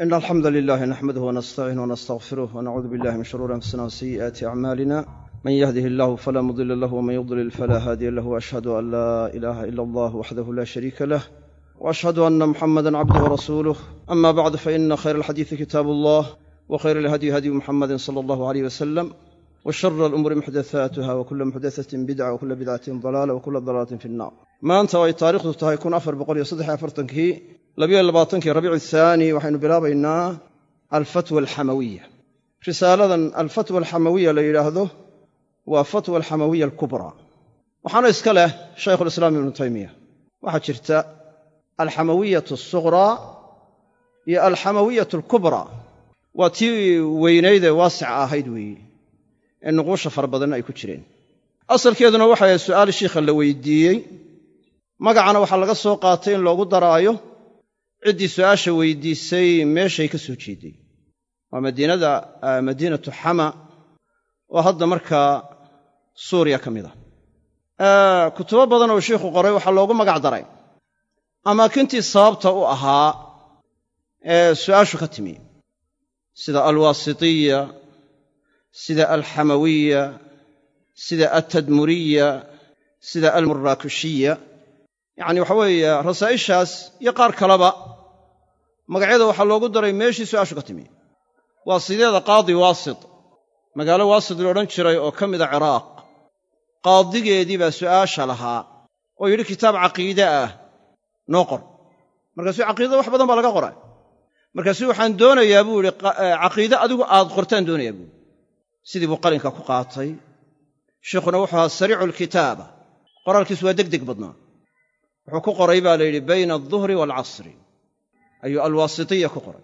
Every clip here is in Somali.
إن الحمد لله نحمده ونستعينه ونستغفره ونعوذ بالله من شرور أنفسنا وسيئات أعمالنا من يهده الله فلا مضل له ومن يضلل فلا هادي له وأشهد أن لا إله إلا الله وحده لا شريك له وأشهد أن محمدا عبده ورسوله أما بعد فإن خير الحديث كتاب الله وخير الهدي هدي محمد صلى الله عليه وسلم وشر الأمور محدثاتها وكل محدثة بدعة وكل بدعة ضلالة وكل ضلالة في النار. ما أنت وتاريخ تهيكون أفر بقول يصدح أفرتنك لبيع الباطنك ربيع الثاني وحين بلابينا الفتوى الحموية. رسالة الفتوى الحموية ليلاهذه وفتوى الحموية الكبرى. وحنا إسكاله شيخ الإسلام ابن تيمية وحشرت الحموية الصغرى هي الحموية الكبرى وتي وينيد واسعة هيدوي النقوش فربضنا أي كتيرين. أصل كذا وحى سؤال الشيخ اللي ويديي magacana waxa laga soo qaatay in loogu daraayo cidii su'aasha weydiisay meeshay ka soo jeeday waa madiinatu Hama oo hadda markaa Suuriya kamid ah kutubo badan oo sheekhu qoray waxa loogu magac daray amaakintii sababta u ahaa su'aashu ka timi sida al-wasitiyya sida al-hamawiyya sida at-tadmuriyya sida al-murrakushiyya يعني وحوي رسائشاس يقار كلبا مقعده waxa loogu daray meeshii su'aashu ka timi waa sideeda qaadi waasit magaalo waasit loo oran jiray oo kamid ah Ciraaq qaadigeedii baa su'aasha lahaa oo yiri kitaab aqeeda ah noo qor markaas aqeeda wax badan baa laga qoray markaas waxaan doonayaa buu yiri aqeeda adigu aad qortaan doonayaa buu sidii buu qalinka ku qaatay sheekhuna wuxuu sariicul kitaaba qoraalkiisu waa degdeg badnaa wuxuu ku qoray baa la yiri bayna adh-dhuhri wal-'asri ayu al-wasitiyya ku qoray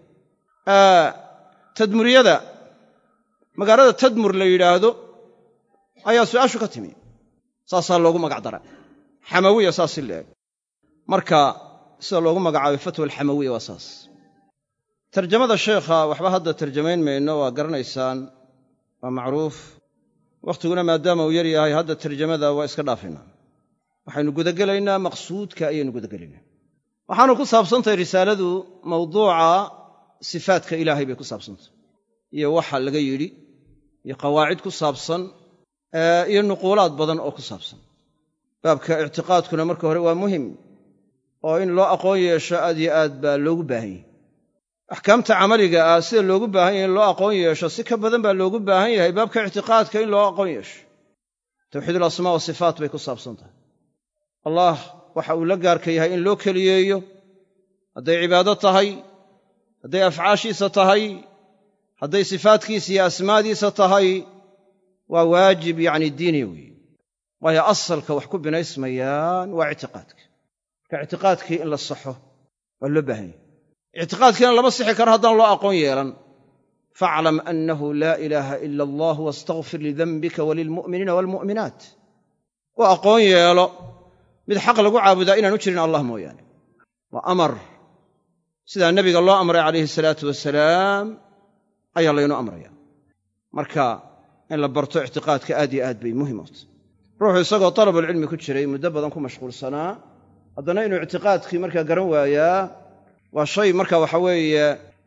tadmuriyada magaalada tadmur la yiraahdo ayaa su'aashu ka timi saasa loogu magac daray xamawiyya saas leeg marka sida loogu magacaabay fatwa al-hamawiyya wasaas tarjamada sheekha waxba hadda tarjamayn meeyno waa garanaysaan waa macruuf waqtiguna maadaama uu yar yahay hadda tarjamada waa iska dhaafina waxaynu gudagalaynaa maqsuudka ayaynu gudagalaynaa waxaanu ku saabsantahay risaaladu mawduuca sifaadka ilaahay bay ku saabsantahay iyo waxa laga yiri iyo qawaacid ku saabsan iyo nuquulaad badan oo ku saabsan baabka i'tiqaadkuna marka hore waa muhiim oo in loo aqoon yeesho aad iyo aad baa loogu baahan yahay ahkaamta amaliga ah sida loogu baahan yahay in loo aqoon yeesho si ka badan baa loogu baahan yahay baabka i'tiqaadka in loo aqoon yeesho tawxiidul asmaa wa sifaat bay ku saabsantahay الله waxa uu la gaarka yahay in loo kaliyeeyo haday cibaado tahay haday afcaashiisa tahay haday sifaadkiisa iyo asmaadiisa tahay waa waajib yaani diini weey waa asalka wax ku binaysmayaan waa i'tiqaadka ka i'tiqaadkii in la saxo waa loo baahan i'tiqaadkina lama sixi karo hadan loo aqoon yeelan fa'lam annahu la ilaha illa allah wastaghfir li dhanbika walil mu'minina wal mu'minat wa aqoon yeelo mid xaq lagu caabudaa inaanu jirin Allah mooyaane waa amar sida nabiga loo amray calayhi salaatu wasalaam ayaa laynu amraya marka in la barto i'tiqaadka aad iyo aad bay muhiim u tahay ruuxu isagoo talabul cilmi ku jiray muddo badan ku mashquulsanaa haddana inuu i'tiqaadkii marka garan waayaa waa shay marka waxa weeye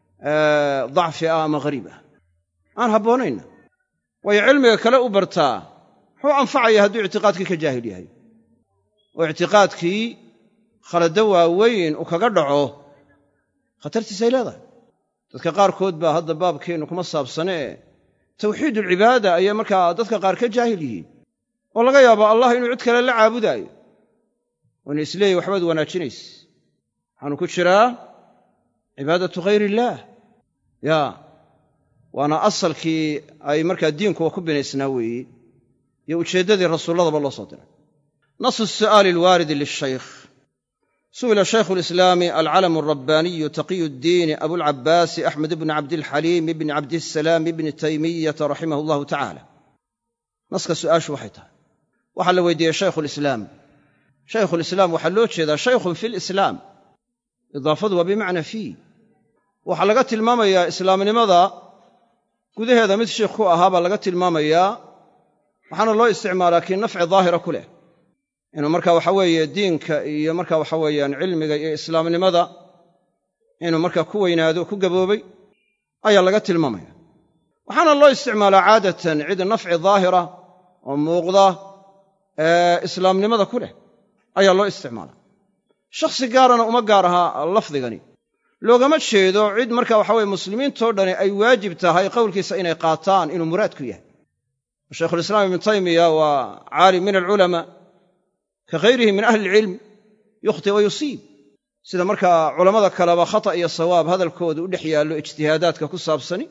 dacfi ama gariib ah aan haboonayna way cilmiga kale u bartaa wuxuu anfacaya hadduu i'tiqaadkii ka jaahil yahay oo i'tiqaadkii khalada waaweyn uu kaga dhaco khatartiisa ay leedahay dadka qaarkood baa hadda baabkeenu kuma saabsanee tawxiidul cibaada ayaa markaa dadka qaar ka jaahil yihiin oo laga yaabo Allah inuu cid kale la caabudayo oo isleey waxbaad wanaajinaysa waxaanu ku jiraa cibaadatu ghayrillah ya waana asalkii ay markaa diinku ku binaysnaa weeye iyo ujeedadii rasuullada loo soo diray نص السؤال الوارد للشيخ سئل شيخ الإسلام العلم الرباني تقي الدين أبو العباس أحمد بن عبد الحليم بن عبد السلام بن تيمية رحمه الله تعالى نص السؤال وحيته وحل ويدي شيخ الإسلام وحلوش إذا شيخ في الإسلام إضافته وبمعنى فيه وحلقت الماما يا إسلام لماذا كذا هذا مثل شيخ أهابا لقت الماما يا وحن الله استعمال لكن نفع ظاهرة كله inuu marka waxa weeye diinka iyo marka waxa weeyaan cilmiga iyo islaamnimada inuu markaa ku weynaado ku gaboobay ayaa laga tilmaamaya. waxaana loo isticmaalaa caadatan cid nafci daahira oo muuqda islaamnimada ku leh ayaa loo isticmaalaa. shakhsi gaarana uma gaar aha lafdigani, loogama jeedo cid marka waxa weye muslimiintoo dhani ay waajib tahay qowlkiisa inay qaataan inuu muraadku yahay. shaykhulislaam ibnu taymiya waa caalim min alculamaa ka hayrihi min ahli ilcilm yukhti wa yusiib, sida markaa culammada kaleba khata iyo sawaab hadalkooda u dhex yaallo ijtihaadaadka ku saabsani,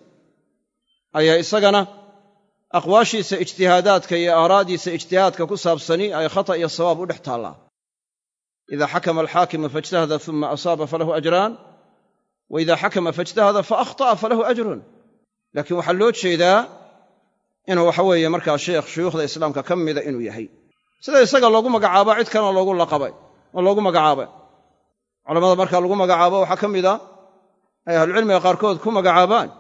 ayaa isagana aqwaashiisa ijtihaadaadka iyo aaraadiisa ijtihaadka ku saabsani ay khata iyo sawaab u dhex taallaa. ida xakama alxaakimu faijtahada uma asaaba falahu ajraan wa ida xakama faijtahada faahطa'a falahu ajrun. laakiin waxaa loo jeedaa inuu waxa weeye markaa sheekh shuyuukhda islaamka ka mida inuu yahay, sida isaga loogu magacaabo cid kalena loogu laqabay oo loogu magacaabay. culamada markaa lagu magacaabo waxaa ka mida ay ahlucilmiga qaarkood ku magacaabaan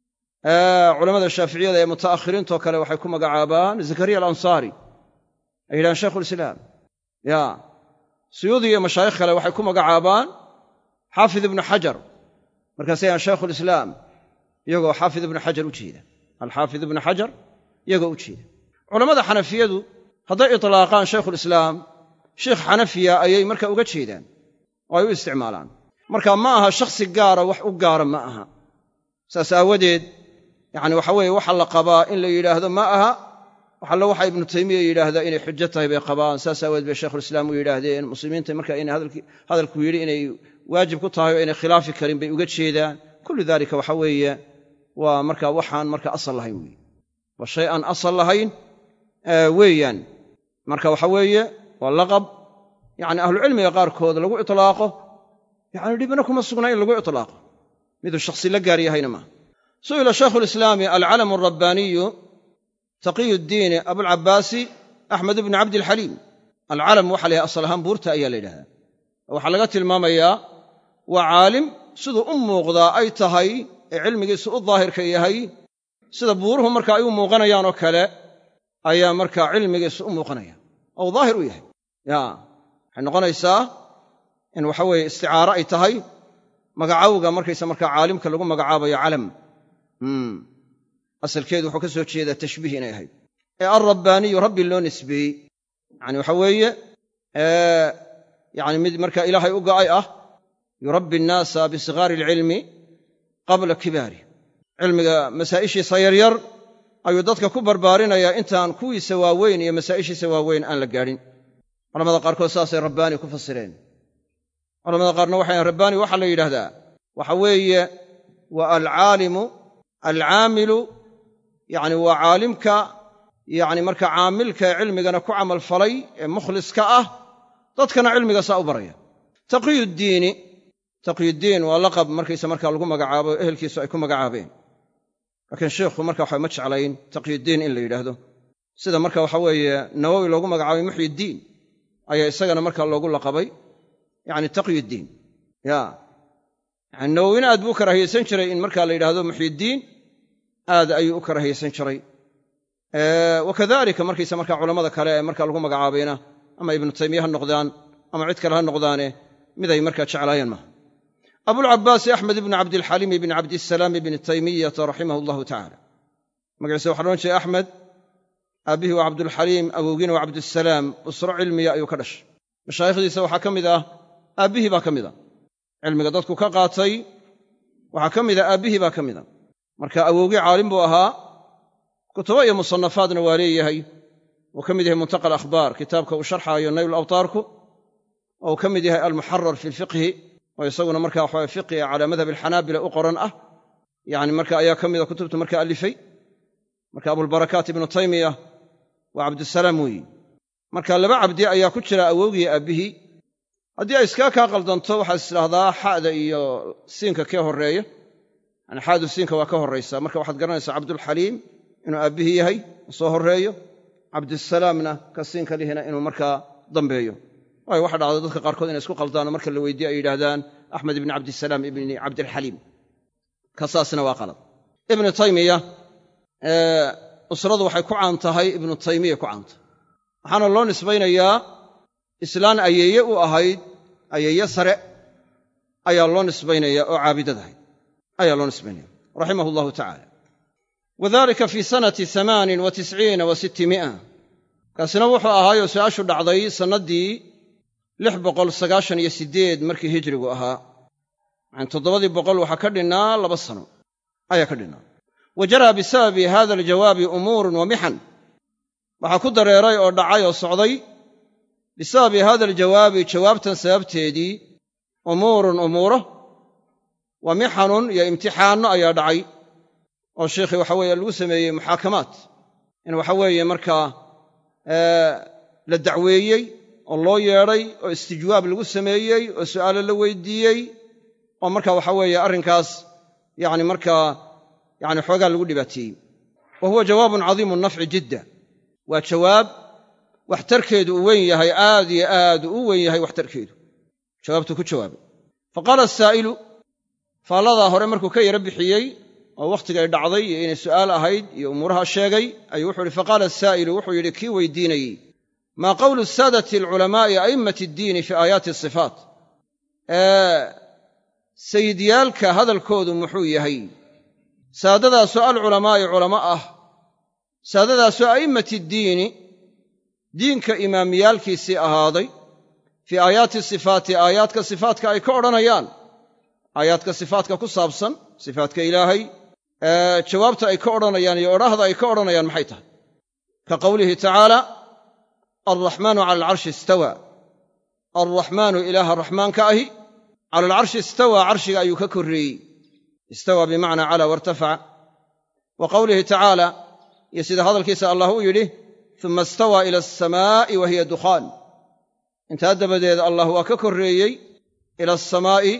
culamada shaaficiyada ee muta'akhiriintoo kale waxay ku magacaabaan zakariya alansaari, ay yidhahaan shaykhulislaam. ya suyuudi iyo mashaayikh kale waxay ku magacaabaan xaafid ibnu xajar, markaasay yidhahaan shaykhulislaam iyagoo xaafid ibnu xajar u jeeda, alxaafid ibnu xajar iyagoo u jeeda. culammada xanafiyadu hadday itlaaqaan shaykhulislaam sheikh xanafiya ayay marka uga jeedaan oo ay u isticmaalaan. marka ma aha shakhsi gaara wax u gaara ma aha. saas aawadeed yacni waxa weeye waxa la qabaa in la yidhaahdo ma aha wax alle waxa ibnu taymiya yidhaahdaa inay xujo tahay bay qabaan. saas aawadeed bay shaykhulislaam u yidhaahdeen muslimiinta marka inay hadalku yidhi inay waajib ku tahay oo inay khilaafi karin bay uga jeedaan. kullu daalika waxa weeye waa marka waxaan marka asal lahayn weeye, waa shay aan asal lahayn weeyaan. marka waxa weeye waa laqab yacni ahlucilmiga qaarkood lagu itlaaqo, yacni dhibna kuma sugna in lagu itlaaqo, miduu shakhsi la gaar yahayna maaha. su'ila shaykhulislaami alcalamu alrabbaaniyu taqiyu ddiini abulcabbaasi axmed ibnu cabdilxaliim. alcalam waxa la yhaha asal ahaan buurta ayaa la yidhahdaa. waxaa laga tilmaamayaa waa caalim siduu u muuqdaa ay tahay ee cilmigiisu u daahirka yahay, sida buuruhu marka ay u muuqanayaan oo kale ayaa markaa cilmigiisu u muuqanaya ou daahir u yahay. waxay noqonaysaa in waxa weeye isticaaro ay tahay magacawga markaysa markaa caalimka lagu magacaabayo calam. asalkeedu wuxuu ka soo jeedaa tashbiih inay ahayd. ee alrabbaaniyu rabbi loo nisbeeyey, yani waxa weeye yani mid markaa ilaahay u go'ay ah, yurabbi annaasa bisighaari alcilmi qabla kibaari. cilmiga masaa'ishiisa yaryar ayuu dadka ku barbaarinayaa intaan kuwiisa waaweyn iyo masaa'ishiisa waaweyn aan la gaadhin. culamada qaarkood saasay rabbaani ku fasireen. culamada qaarna waxay rabbaani waxaa la yidhaahdaa waxa weeye waa alcaalimu alcaamilu, yacni waa caalimka yacni marka caamilka ee cilmigana ku camal falay ee mukhliska ah, dadkana cilmiga saa u baraya. taqiyuddiin waa laqab markaysa markaa lagu magacaabo ehelkiisu ay ku magacaabeen, laakiin sheikhu marka waxa ma jeclayn taqiyuddiin in la yidhaahdo, sida marka waxa weeye nawowi loogu magacaabay muxyiddiin ayaa isagana markaa loogu laqabay yacni taqiyuddiin. yani nawowina aad buu u karaahiyeysan jiray in markaa la yidhaahdo muxyiddiin, aad ayuu u karaahiyeysan jiray. wakadalika markaysa markaa culamada kale ee markaa lagu magacaabayna ama ibnu taymiya ha noqdaan ama cid kale ha noqdaane miday markaa jeclaayeen maaha. abulcabbaasi axmed ibnu cabdilxaliim ibni cabdisalaam ibni taymiyata raximahu allahu tacala. magaciisa waxa loodhan jiray axmed, aabbihii waa cabdulxaliim, awowgiina waa cabdusalaam. usro cilmiya ayuu ka dhashay. mashaayikhdiisa waxaa ka mid ah aabbihii baa ka mid a, cilmiga dadku ka qaatay waxaa ka mida aabbihii baa ka mida. marka awowgii caalim buu ahaa, kutubo iyo musannafaadna waa leeyahay. wuu ka mid yahay muntaqa alakhbaar, kitaabka uu sharxaayo nayl awtaarku, oo uu ka mid yahay almuxarar fi lfiqhi, oo isaguna markaa waxaa fiqhiga calaa madhab alxanaabila u qoran ah, yani marka ayaa ka mida kutubta marka alifay. marka abulbarakaat ibnu taymiya waa cabdusalaam weeyi. marka laba cabdi ayaa ku jira awowgii aabbihii. haddii ay iskaa kaa qaldanto waxaad istidhaahdaa xa'da iyo siinka kee horreeya, yani xaadu siinka waa ka horraysaa. marka waxaad garanaysaa cabdulxaliim inuu aabbihii yahay soo horreeyo, cabdusalaamna ka siinka lihina inuu markaa dambeeyo. waayo waxa dhacda dadka qaarkood inay isku qaldaano marka la weydiiye ay yidhaahdaan axmed ibni cabdisalaam ibni cabdilxaliim, ka saasna waa qalad. ibnu taymiya usradu waxay ku caan tahay ibnu taymiya ku caanta, waxaana loo nisbaynayaa islaan ayeeye u ahayd, ayeeye sare ayaa loo nisbaynaya oo caabidadahay ayaa loo nisbaynaya raximahu allahu tacaala wadalika fii sanati 98 wa 600 kaasina wuxuu ahaayoo su'aashu dhacday sannaddii 698 markii hijrigu ahaa yani 700 waxaa ka dhinnaa 2 sano ayaa ka dhinnaa wa jaraa bisababi hada aljawaabi umuurun wa mixan waxaa ku dareeray oo dhacay oo socday bisababi hada aljawaabi jawaabtan sababteedii umuurun umuuro wa mixanun iyo imtixaanno ayaa dhacay oo sheekhii waxa weeye lagu sameeyey muxaakamaat in waxa weeye markaa la dacweeyey oo loo yeedhay oo istijwaab lagu sameeyey oo su'aalo la weydiiyey oo markaa waxa weeye arrinkaas yani markaa yani xoogaa lagu dhibaateeyey wa huwa jawaabun cadiimu nafci jidda waa jawaab waxtarkeedu uu weyn yahay aad iyo aad u weyn yahay waxtarkeedu jawaabtuu ku jawaabay fa qaala asaa'ilu faalladaa hore markuu ka yaro bixiyey oo wakhtigay dhacday iyo inay su'aal ahayd iyo umuuraha sheegay ayuu wuxuu yidhi faqaala asaa'ilu wuxuu yidhi kii weydiinayey maa qawlu saadati alculamaa'i a'immati addiini fii aayaati asifaat sayidyaalka hadalkoodu muxuu yahay saadadaasoo alculamaa'i culamo ah saadadaasoo a'immati ddiini diinka imaamiyaalkiisii ahaaday fii aayaati sifaati aayaadka sifaatka ay ka odhanayaan aayaadka sifaatka ku saabsan sifaatka ilaahay jawaabta ay ka odhanayaan iyo odhaahda ay ka odhanayaan maxay tahay ka qowlihi tacaala alraxmaanu cala alcarshi istawaa alraxmaanu ilaaha raxmaanka ahi cala alcarshi istawaa carshiga ayuu ka korreeyey istawaa bimacnaa calaa wartafaca wa qowlihi tacaala iyo sida hadalkiisa allah uu yidhi uma istawaa ila alsamaa'i wa hiya dukhaan intaa dabadeed allah waa ka korreeyey ila asamaa'i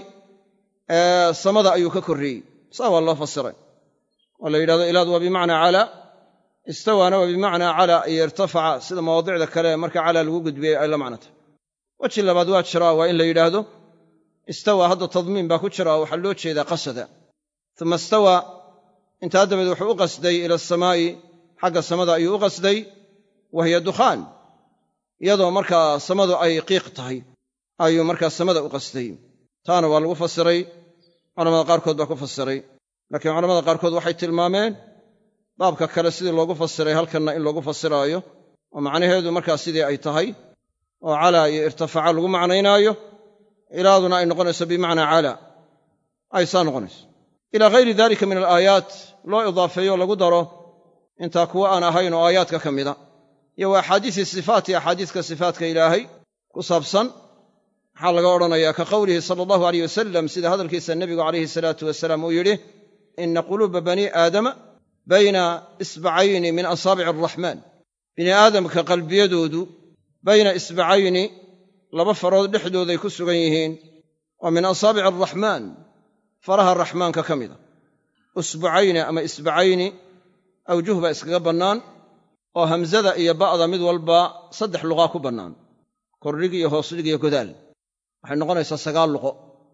samada ayuu ka korreeyey saa waa loo fasiray oo la yidhahdo ilaad waa bimacnaa calaa istawaana waa bimacnaa calaa iyo irtafaca sida mawaadicda kale marka calaa lagu gudbiyey ay la macnata weji labaad waa jiraa waa in la yidhaahdo istawaa hadda tadmiin baa ku jira oo waxaa loo jeedaa qasada uma istawaa intaa dabadeed wuxuu u qasday ila asamaa'i xagga samada ayuu u qasday wa hiya dukhaan iyadoo markaa samadu ay qiiq tahay ayuu markaa samada u qasday taana waa lagu fasiray culamada qaarkood baa ku fasiray laakiin culamada qaarkood waxay tilmaameen baabka kale sidii loogu fasiray halkanna in loogu fasiraayo oo macnaheedu markaa sidii ay tahay oo calaa iyo irtafaca lagu macnaynaayo ilaaduna ay noqonayso bimacnaa calaa ay saa noqonayso ilaa hayri dalika min alaayaat loo idaafeeyo lagu daro intaa kuwa aan ahayn oo aayaadka ka mida iyo waa axaadiisi sifaati axaadiiska sifaatka ilaahay ku saabsan maxaa laga odhanayaa ka qowlihi sala allahu alayh wasalam sida hadalkiisa nebigu calayhi salaatu wasalaam uu yidhi ina quluuba bani aadama bayna isbacayni min asaabici araxmaan bini aadamka qalbiyadoodu bayna isbacayni 2 farood dhexdooday ku sugan yihiin oo min asaabici araxmaan faraha raxmaanka ka mida usbucayni ama isbacayni awjuh baa iskaga bannaan oo hamsada iyo ba'da mid walba 3 luqaa ku bannaan kordhig iyo hoosdhig iyo godaal waxay noqonaysaa 9 luqo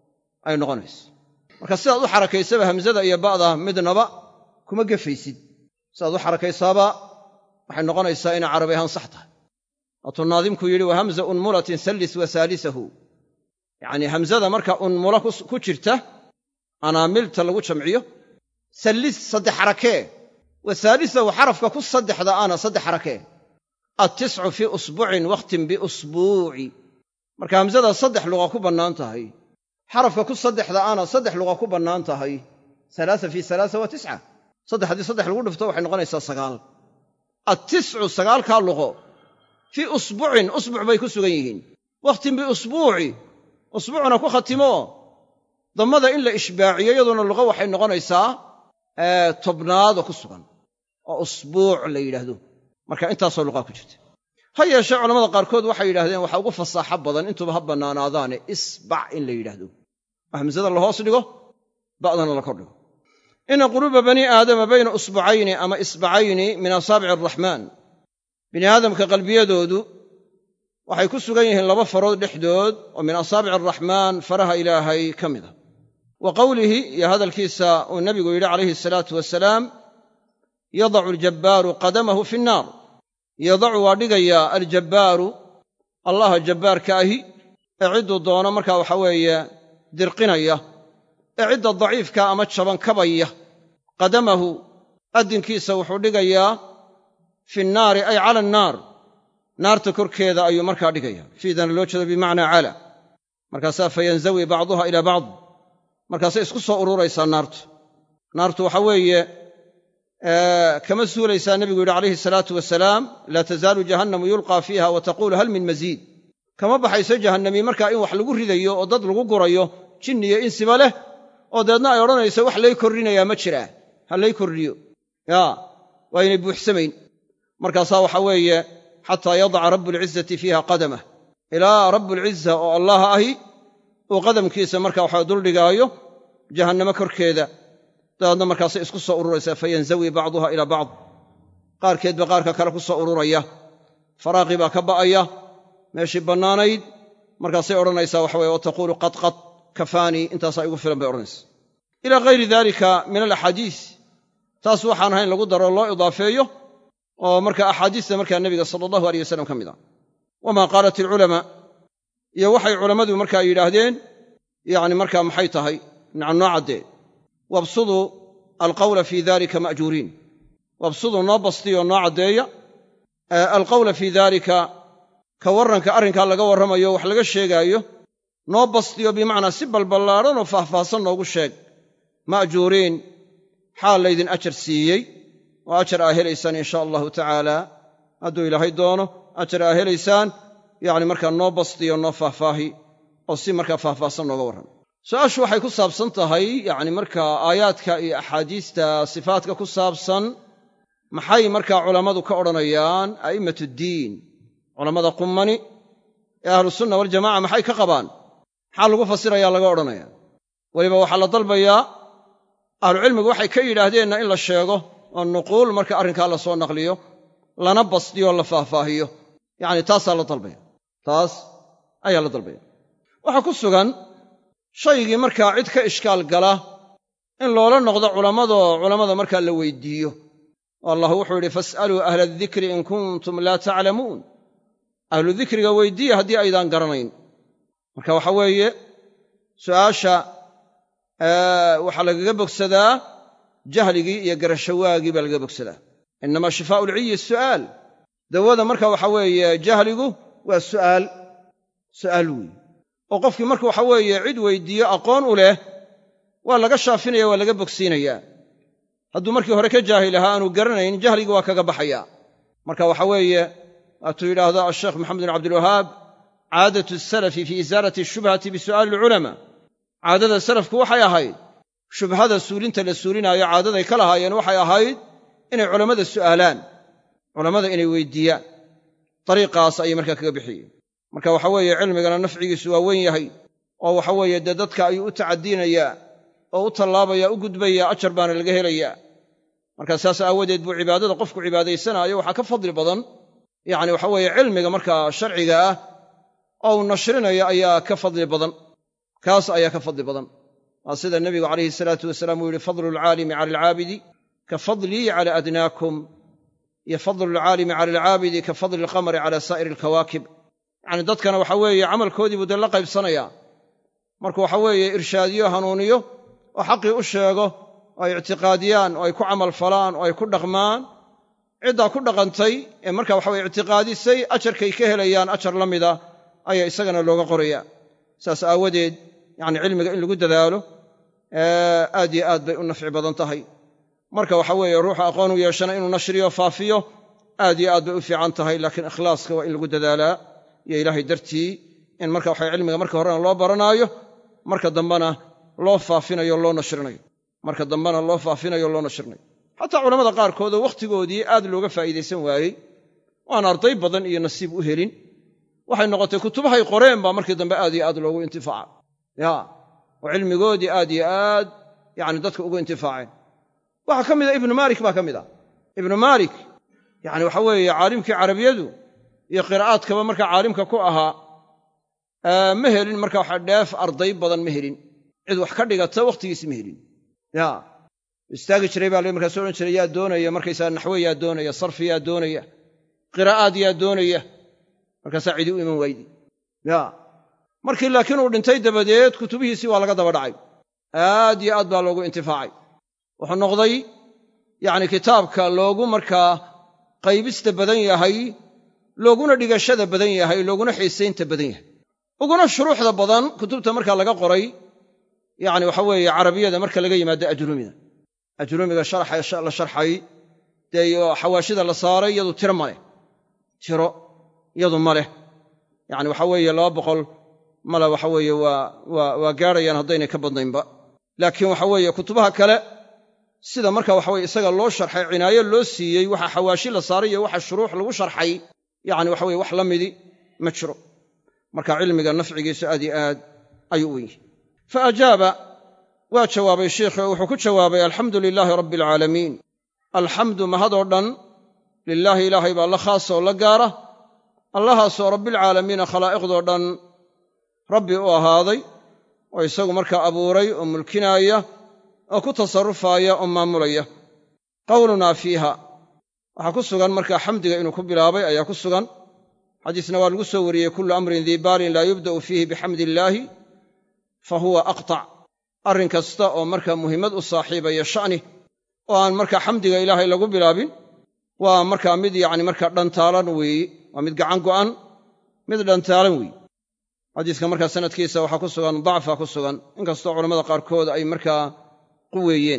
ay noqonaysa marka sidaad u xarakaysaba hamsada iyo ba'da midnaba kuma gefaysid sidaad u xarakaysaaba waxay noqonaysaa inay carabi ahaan sax tahay waatuu naadimku yidhi wa hamza unmulatin sallis wa saalisahu yacnii hamsada marka unmula ku jirta anaamilta lagu jamciyo sallis 3 xarakee wa saalisahu xarafka ku 3da ana 3 xarakee attiscu fii usbucin wakhtin biusbuuci marka hamsada 3 luqa ku bannaan tahay xarafka ku 3da ana 3 luqa ku bannaan tahay 3 fii 3 wa 9 3 haddii 3 lagu dhifto waxay noqonaysaa 9 attiscu 9kaa luqo fii usbucin usbuc bay ku sugan yihiin wakhtin biusbuuci usbuucna ku khatimo dammada in la ishbaaciyo iyaduna luqo waxay noqonaysaa 10aad oo ku sugan oo usbuuc la yidhaahdo marka intaasoo luqaa ku jirta ha yeeshee culamada qaarkood waxay yidhahdeen waxaa ugu fasaaxo badan intuba ha bannaanaadaane isbac in la yidhaahdo oo hamsada la hoos dhigo ba'dana la kor dhigo ina quluuba bani aadama bayna usbucayni ama isbacayni min asaabici araxmaan bini aadamka qalbiyadoodu waxay ku sugan yihiin 2 farood dhexdood oo min asaabici araxmaan faraha ilaahay ka mida wa qowlihi iyo hadalkiisa uu nebigu yidhi calayhi asalaatu wasalaam yadacu aljabbaaru qadamahu fi nnaar yadacu waa dhigayaa aljabbaaru allaha jabbaarka ahi ee cidduu doono markaa waxa weeye dirqinaya ee cidda daciifka ama jaban kabaya qadamahu addinkiisa wuxuu dhigayaa fi nnaari ay cala annaar naarta korkeeda ayuu markaa dhigaya fiidana loo jeedo bimacnaa cala markaasaa fayanzawi bacduha ilaa bacd markaasay isku soo ururaysaa naartu waxa weeye kama suulaysaa nebigu yidhi calayhi salaatu wasalaam laa tazaalu jahannamu yulqaa fiiha wa taquulu hal min masiid kama baxayso jahannami markaa in wax lagu ridayo oo dad lagu gurayo jinni iyo insiba leh oo deedna ay odhanayso wax lay kordhinayaa ma jiraa ha lay kordhiyo waa inay buuxsamayn markaasaa waxa weeye xataa yadaca rabbulcizati fiiha qadamah ilaa rabbulciza oo allah ahi uu qadamkiisa markaa waxa duldhigaayo jahannamo korkeeda dabeedna markaasay isku soo ururaysaa fayanzawi bacduha ilaa bacd qaarkeedba qaarka kale ku soo ururaya faraaqii baa ka ba'aya meeshii bannaanayd markaasay odhanaysaa waxa weye wataquulu qadqad kafaanii intaasaa igu filan bay odhanaysaa ilaa hayri dalika min alaxaadiis taas waxaan ahayn lagu daro loo idaafeeyo oo marka axaadiista markaa nebiga sala allahu aleyh wasalam ka mid ah wamaa qaalat alculamaa iyo waxay culammadu markaa yidhaahdeen yacni markaa maxay tahay nacam noo caddee wabsuduu alqawla fii dalika ma'juuriin wabsuduu noo bastiyo noo caddeeya alqawla fii daalika ka warranka arrinkaa laga warramayo wax laga sheegaayo noo bastiyo bimacnaa si balballaadhan oo faahfaahsan noogu sheeg ma'juuriin xaal laydin ajar siiyey oo ajar aa helaysaan in sha allahu tacaala hadduu ilaahay doono ajar aa helaysaan yacni markaa noo bastiyo noo faahfaahi oo si markaa faahfaahsan nooga warrama su-aashu waxay ku saabsan tahay yacni markaa aayaadka iyo axaadiista sifaatka ku saabsan maxay markaa culammadu ka odhanayaan a'immatuddiin culammada qummani ee ahlusunna waljamaca maxay ka qabaan maxaa lagu fasirayaa laga odhanaya weliba waxaa la dalbayaa ahlucilmigu waxay ka yidhaahdeenna in la sheego oo nuquul marka arrinkaa la soo naqliyo lana basdiyo la faahfaahiyo yacni taasaa la dalbaya taas ayaa la dalbaya waxaa ku sugan shaygii markaa cid ka ishkaal gala in loola noqdo culammada markaa la weydiiyo oo allah wuxuu yidhi fas'aluu ahla adikri in kuntum laa taclamuun ahlu dikriga weyddiiya haddii aydaan garanayn marka waxa weeye su'aasha waxaa lagaga bogsadaa jahligii iyo garashawaagii baa lagaga bogsadaa innamaa shifaa'u lciyi su'aal dawada marka waxa weeye jahligu waa su'aal weeye oo qofkii marka waxa weeye cid weyddiiyo aqoon u leh waa laga shaafinaya waa laga bogsiinayaa hadduu markii hore ka jaahil ahaa aanu garanayn jahligii waa kaga baxayaa marka waxa weeye waatuu yidhaahdo asheekh maxamed bin cabdilwahaab caadatu asalafi fii isaalati ashubhati bisu'aali alculamaa caadada salafku waxay ahayd shubhada suulinta la suulinaayo caadaday ka lahaayeen waxay ahayd inay culammada su'aalaan culammada inay weyddiiyaan dariiqaas ayay markaa kaga bixiyeen marka waxa weeye cilmigana nafcigiisu waa weyn yahay oo waxa weeye dee dadka ayuu u tacaddiinayaa oo u tallaabaya u gudbayaa ajar baana laga helayaa marka saas aawadeed buu cibaadada qofku cibaadaysanaayo waxaa ka fadli badan yacni waxa weeye cilmiga markaa sharciga ah oo uu nashrinayo ayaa ka fadli badan kaas ayaa ka fadli badan waa sida nebigu calayhi salaatu wasalaam uu yidhi fadlu alcaalimi cala alcaabidi ka fadlii cala adnaakum iyo fadlu alcaalimi cala alcaabidi ka fadli alqamari cala saa'iri alkawaakib yacni dadkana waxa weeye camalkoodii buu dee la qaybsanayaa markuu waxa weeye irshaadiyo hanuuniyo oo xaqii u sheego oo ay ictiqaadiyaan oo ay ku camal falaan oo ay ku dhaqmaan ciddaa ku dhaqantay ee marka waxa weye ictiqaadisay ajarkay ka helayaan ajar la mida ayaa isagana looga qorayaa saas aawadeed yacni cilmiga in lagu dadaalo aad iyo aad bay u nafci badan tahay marka waxa weeye ruuxa aqoon u yeeshana inuu nashriyo faafiyo aad iyo aad bay u fiican tahay laakiin ikhlaaska waa in lagu dadaalaa iyo ilaahay dartii in marka waxa cilmiga marka horena loo baranaayo marka dambena loo faafinayo loo nashrinayo xataa culammada qaarkood oo wakhtigoodii aad looga faa'iidaysan waayey oo aan arday badan iyo nasiib u helin waxay noqotay kutubahay qoreen baa markii dambe aad iyo aad loogu intifaaca oo cilmigoodii aad iyo aad yacni dadka ugu intifaaceen waxaa ka mida ibnu maalik baa ka mid ah ibnu maalik yacni waxa weeye caalimkii carabiyadu iyo qiraa'aadkaba markaa caalimka ku ahaa ma helin marka waxa dheef arday badan ma helin cid wax ka dhigata wakhtigiisi ma helin istaagi jiray baa markaas odhan jiray yaa doonaya markaysaa naxwe yaa doonaya sarfi yaa doonaya qiraa'aad yaa doonaya markaasaa cidi u iman waydi markii laakiin uu dhintay dabadeed kutubihiisii waa laga daba dhacay aad iyo aad baa loogu intifaacay wuxuu noqday yacni kitaabka loogu markaa qaybista badan yahay looguna dhigashada badan yahay looguna xiisaynta badan yahay uguna shuruuxda badan kutubta markaa laga qoray yacni waxa weeye carabiyada marka laga yimaado ajrumiga sharaxa la sharxay dee xawaashida la saaray iyadu tiro iyadu ma leh yacni waxa weeye 200 male waxa weeye waa gaadhayaan haddaynay ka badnaynba laakiin waxa weeye kutubaha kale sida marka waxa weye isaga loo sharxay cinaayo loo siiyey waxa xawaashi la saaray iyo waxa shuruux lagu sharxay yacni waxa weye wax la midi ma jiro marka cilmiga nafcigiisu aad iyo aad ayuu u yihi fa ajaaba waa jawaabay sheikhu wuxuu ku jawaabay alxamdu lilaahi rabbi alcaalamiin alxamdu mahadoo dhan lilaahi ilaahay baa la khaasa oo la gaara allahaasoo rabbilcaalamiina khalaa'iqdoo dhan rabbi u ahaaday oo isagu markaa abuuray oo mulkinaaya oo ku tasarrufaaya oo maamulaya qawlunaa fiiha waxaa ku sugan markaa xamdiga inuu ku bilaabay ayaa ku sugan xadiisna waa lagu soo wariyey kullu amrin dii baalin laa yubda'u fiihi bixamdi illaahi fa huwa aqtac arrin kasta oo markaa muhimmad u saaxiibaya sha'ni oo aan markaa xamdiga ilaahay lagu bilaabin waa markaa mid yacni markaa dhantaalan weeye waa mid gacan go'an mid dhantaalan weeye xadiiska markaa sanadkiisa waxaa ku sugan dacfa ku sugan inkastoo culammada qaarkood ay markaa quweeyeen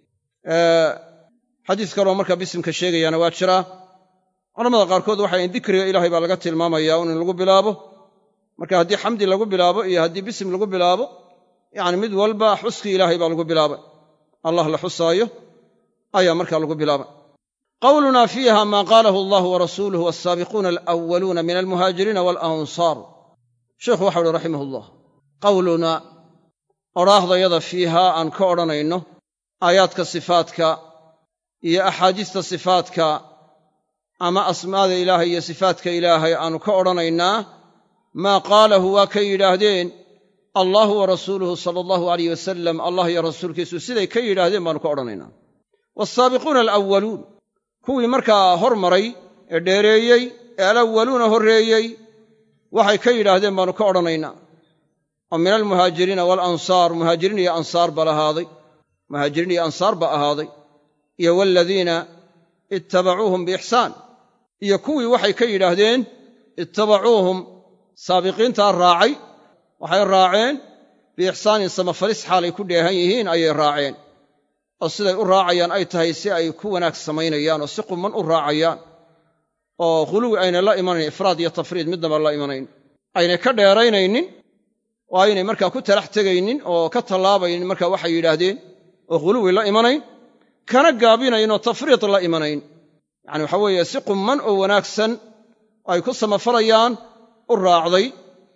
xadiis kaloo markaa bisimka sheegayaana waa jiraa culamada qaarkood waxay in dikriga ilaahay baa laga tilmaamayaa in lagu bilaabo marka haddii xamdi lagu bilaabo iyo haddii bisim lagu bilaabo yacni mid walba xuskii ilaahay baa lagu bilaabay allah la xusaayo ayaa markaa lagu bilaabay qawlunaa fiiha maa qaalahu allahu warasuuluhu waasaabiquuna alawwaluuna min almuhaajiriina waalansaar sheikhu waxau uhi raximahullah qawlunaa odhaahdayada fiihaa aan ka odhanayno aayaadka sifaadka iyo axaadiista sifaadka ama asmaada ilaahay iyo sifaadka ilaahay aanu ka odhanaynaa maa qaalahu waa kay yidhaahdeen allahu wa rasuuluhu sala allahu alayh wasalam allah iyo rasuulkiisu siday ka yidhaahdeen baanu ka odhanaynaa waalsaabiquuna alawwaluun kuwii markaa hormaray ee dheereeyey ee alawwaluuna horreeyey waxay ka yidhaahdeen baanu ka odhanaynaa oo min almuhaajiriina waalansaar muhaajiriin iyo ansaar ba lahaaday muhaajiriin iyo ansaar ba ahaaday iyo waaladiina ittabacuuhum biixsaan iyo kuwii waxay ka yidhaahdeen ittabacuuhum saabiqiintaa raacay waxay raaceen biixsaanin samafalis xaalay ku dheehan yihiin ayay raaceen oo siday u raacayaan ay tahay si ay ku wanaag samaynayaan oo si quman u raacayaan oo khuluwi ayna la imanayn ifraad iyo tafriid midnaba la imanayn aynay ka dheeraynaynin oo aynay markaa ku talax tegaynin oo ka tallaabaynin markaa waxay yidhaahdeen oo khuluwi la imanayn kana gaabinayn oo tafriid la imanayn yacani waxa weeye si qumman oo wanaagsan ay ku samafalayaan u raacday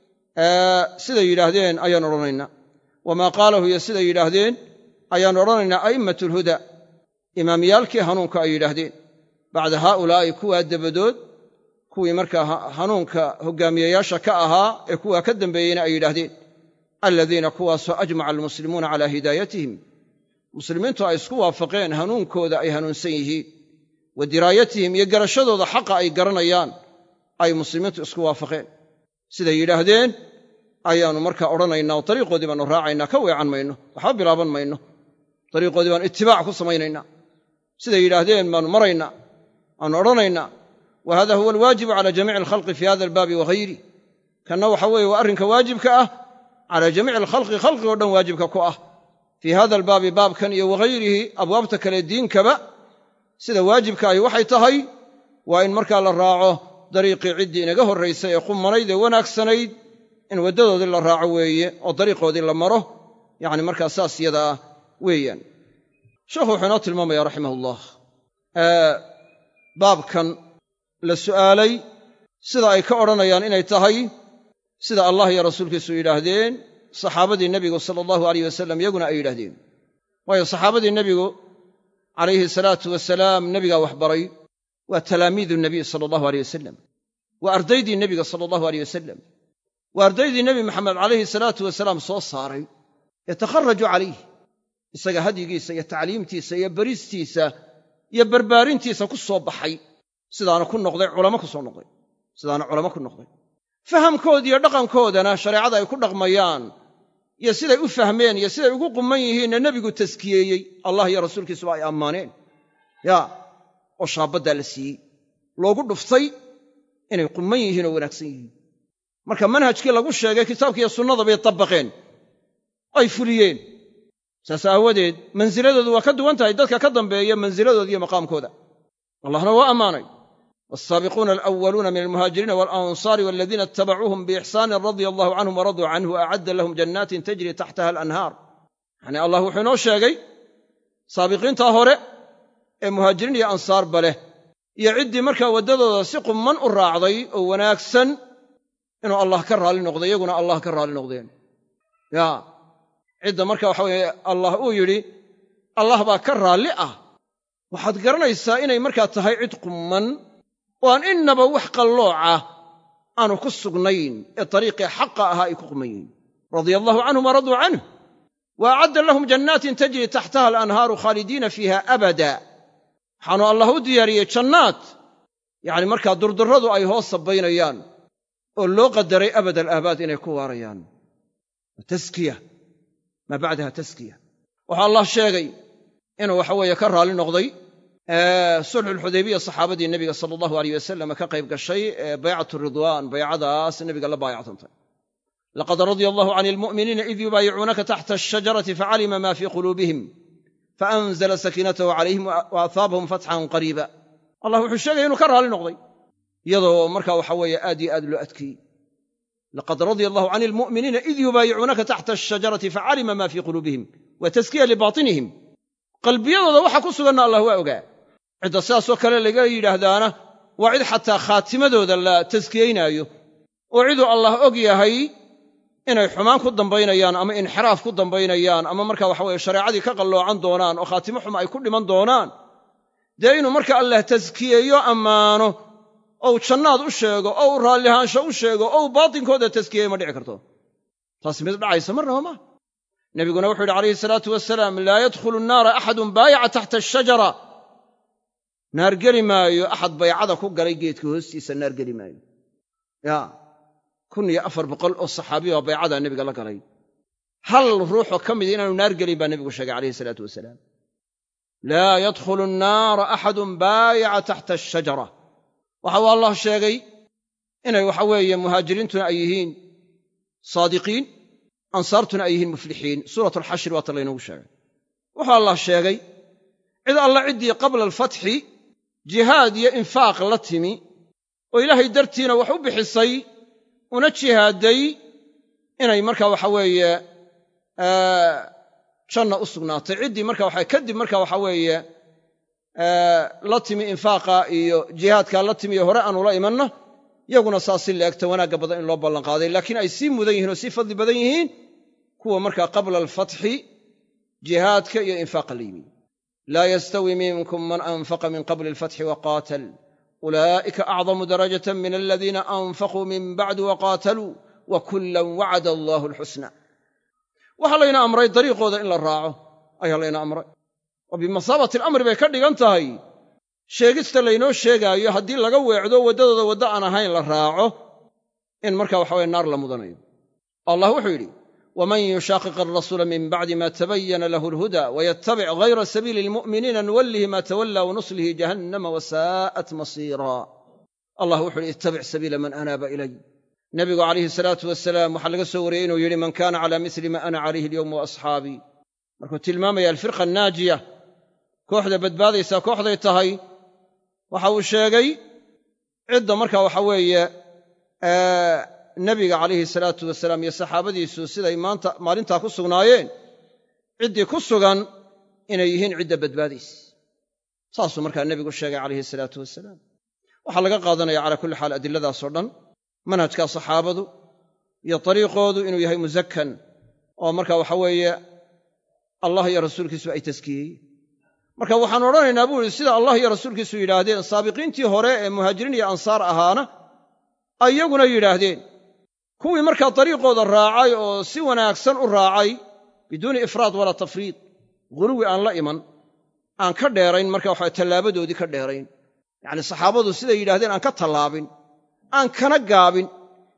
siday yidhaahdeen ayaan odhanaynaa wamaa qaalahu iyo siday yidhaahdeen ayaan odhanaynaa a'immatu alhuda imaamyaalkii hanuunka ay yidhaahdeen bacda haaulaa'i kuwaa dabadood kuwii markaa hanuunka hoggaamiyayaasha ka ahaa ee kuwaa ka dambeeyeyna ay yidhaahdeen aladiina kuwaasoo ajmaca almuslimuuna calaa hidaayatihim muslimiintu ay isku waafaqeen hanuunkooda ay hanuunsan yihiin wa diraayatihim iyo garashadooda xaqa ay garanayaan ay muslimiintu isku waafaqeen siday yidhaahdeen ayaannu markaa odhanaynaa oo dariiqoodii baannu raacaynaa ka weecan mayno waxba bilaaban mayno dariiqoodii baannu itibaac ku samaynaynaa siday yidhaahdeen baannu maraynaa aanu odhanaynaa wa hada huwa alwaajibu cala jamiici alkhalqi fi hada albaabi waghayri kanna waxa weeye waa arrinka waajibka ah cala jamiici alkhalqi khalqigoo dhan waajibka ku ah fii hada albaabi baabkan iyo waghayrihi abwaabta kale diinkaba sida waajibka ahi waxay tahay waa in markaa la raaco dariiqii ciddii inaga horraysay ee qumanayd ee wanaagsanayd in waddadoodii la raaco weeye oo dariiqoodii la maro yacni markaa saas yada ah weeyaan sheekhu wuxuu inoo tilmaamaya raximahullah baabkan la su'aalay sida ay ka odhanayaan inay tahay sida allah iyo rasuulkiisu yidhaahdeen saxaabadii nebigu sala allahu alayh wasalam iyaguna ay yidhaahdeen waayo saxaabadii nebigu calayhi salaatu wasalaam nebigaa waxbaray waa talaamiidu nebiy sala allahu aleyh wasalam waa ardaydii nebiga sala allahu aleyh wasalam waa ardaydii nebi maxamed calayhi salaatu wasalaam soo saaray yatakharaju calayh isaga hadyigiisa iyo tacliimtiisa iyo baristiisa iyo barbaarintiisa ku soo baxay sidaana ku noqday culamo ku soo noqday sidaana culamo ku noqday fahamkooda iyo dhaqankoodana shareecada ay ku dhaqmayaan iyo siday u fahmeen iyo siday ugu quman yihiinna nebigu taskiyeeyey allah iyo rasuulkiisuba ay ammaaneen oo shaabaddaa la siiyey loogu dhuftay inay quman yihiin oo wanaagsan yihiin marka manhajkii lagu sheegay kitaabka iyo sunnada bay tabbaqeen ay fuliyeen saas aawadeed mansiladoodu waa ka duwan tahay dadka ka dambeeya mansiladooda iyo maqaamkooda allahna waa ammaanay والسابقون الأولون من المهاجرين والأنصار والذين اتبعوهم بإحسان رضي الله عنهم ورضوا عنه وأعد لهم جنات تجري تحتها الأنهار يعني الله وحنو شاقي سابقين تاهوري مهاجرين يا أنصار بله يعدي مركا ودد سق من الراعضي وناكسا إنه الله كرها للنقضي يقول الله كرها للنقضين يا عدة مركا وحوي الله يري الله با كرها لئة وحد قرنا يسائنا مركا تهي عدق من وأن إنما وحق اللوعة أنو كالسقنين الطريق حق أهائي كقمين رضي الله عنهم ورضوا عنه وأعد لهم جنات تجري تحتها الأنهار خالدين فيها أبدا حانو الله دياري جنات يعني مركا دردردو أي هو الصبين أيان واللو قدري أبد الآباد إن يكون ريان تزكية ما بعدها تزكية وحا الله شاقي إنه وحوى يكرها للنقضي صلح الحديبية صحابة النبي صلى الله عليه وسلم كقيب الشيء بيعة الرضوان بيعة داس النبي قال بايعة لقد رضي الله عن المؤمنين إذ يبايعونك تحت الشجرة فعلم ما في قلوبهم فأنزل سكينته عليهم وأثابهم فتحا قريبا الله حشاقه إنه كرها للنقضي يضو مركا وحوي آدي آدلو أتكي لقد رضي الله عن المؤمنين إذ يبايعونك تحت الشجرة فعلم ما في قلوبهم وتزكية لباطنهم qalbiyadooda waxa ku suganna allah waa ogaa cid sidaas oo kale laga yiraahdaana waa cid xataa khaatimadooda la taskiyeynaayo oo cid allah og yahay inay xumaan ku dambaynayaan ama inxiraaf ku dambaynayaan ama marka waxa weeye shariicadii ka qalloocan doonaan oo khaatimo xum ay ku dhiman doonaan dee inuu marka allah taskiyeeyo amaano oo jannaad u sheego oo raallihaansho u sheego oo baatinkooda taskiyeeyo ma dhici karto taas mid dhacaysa marnaba ma نبينا وحده عليه الصلاة والسلام لا يدخل النار أحد بايع تحت الشجرة نار قلمايو أحد بيعده كقري جيت كهستيس النار قلمايو يا كن يأفر بقول الصحابي وبيعده النبي قال لك علي هل روحه كم دينا نار قلبا النبي وشجع عليه الصلاة والسلام لا يدخل النار أحد بايع تحت الشجرة وحوى الله الشيغي إنه وحوي مهاجرين أيهين صادقين أنصارتنا أيهن مفلحين سورة الحشر وطلين وشاق وحال الله الشيغي إذا الله عدي قبل الفتح جهاد إنفاق لتمي وإلهي درتين وحب حصي ونجهادي إنه مركا وحوي شنا أصغنا تعدي مركا وحوي كدي مركا وحوي لتمي إنفاقا جهاد كان لتمي هراء ولا إمنا يقولون ساسين لأكتا وناقا بدأين الله بلان قاضي لكن أي سين مدينهن وسين فضل بدينهن كوا مركا قبل الفتح جهاد كي إنفاق اليمين لا يستوي منكم من أنفق من قبل الفتح وقاتل أولئك أعظم درجة من الذين أنفقوا من بعد وقاتلوا وكلا وعد الله الحسنى وحلينا أمري طريق هذا إلا الراعه أي هلينا أمري وبمصابة الأمر بيكردي أنتهي sheegista laynoo sheegaayo haddii laga weecdo waddadooda wadda aan ahayn la raaco in markaa waxa weye naar la mudanayo allah wuxuu yidhi waman yushaqiq arrasuula min bacdi ma tabayyana lahu alhuda wayattabic ghayra sabiili almu'miniina nuwallihi ma tawalla wanuslihi jahannama wasaa'at masiira allah wuxuu yidhi ittabic sabiila man anaaba ilay nabigu calayhi salaatu wasalaam waxaa laga soo wariyey inuu yidhi man kaana calaa misli ma ana calayhi alyawma wa asxaabii markuu tilmaamaya alfirqa annaajiya kooxda badbaadaysaa kooxday tahay waxa uu sheegay cidda markaa waxa weeye nabiga calayhi salaatu wasalaam iyo saxaabadiisu siday maalintaa ku sugnaayeen ciddii ku sugan inay yihiin cidda badbaadaysa saasuu markaa nebigu sheegay calayhi salaatu wasalaam waxaa laga qaadanaya calaa kulli xaal adiladaasoo dhan manhajka saxaabadu iyo dariiqoodu inuu yahay musakan oo markaa waxa weeye allah iyo rasuulkiisu ay taskiyeeyeen marka waxaan odhanaynaa buu yidhi sida allah iyo rasuulkiisu yidhaahdeen saabiqiintii hore ee muhaajiriin iyo ansaar ahaana ayaguna yidhaahdeen kuwii markaa dariiqooda raacay oo si wanaagsan u raacay biduuni ifraad walaa tafriid guluwi aan la iman aan ka dheerayn marka waxa tallaabadoodii ka dheerayn yacni saxaabadu siday yidhaahdeen aan ka tallaabin aan kana gaabin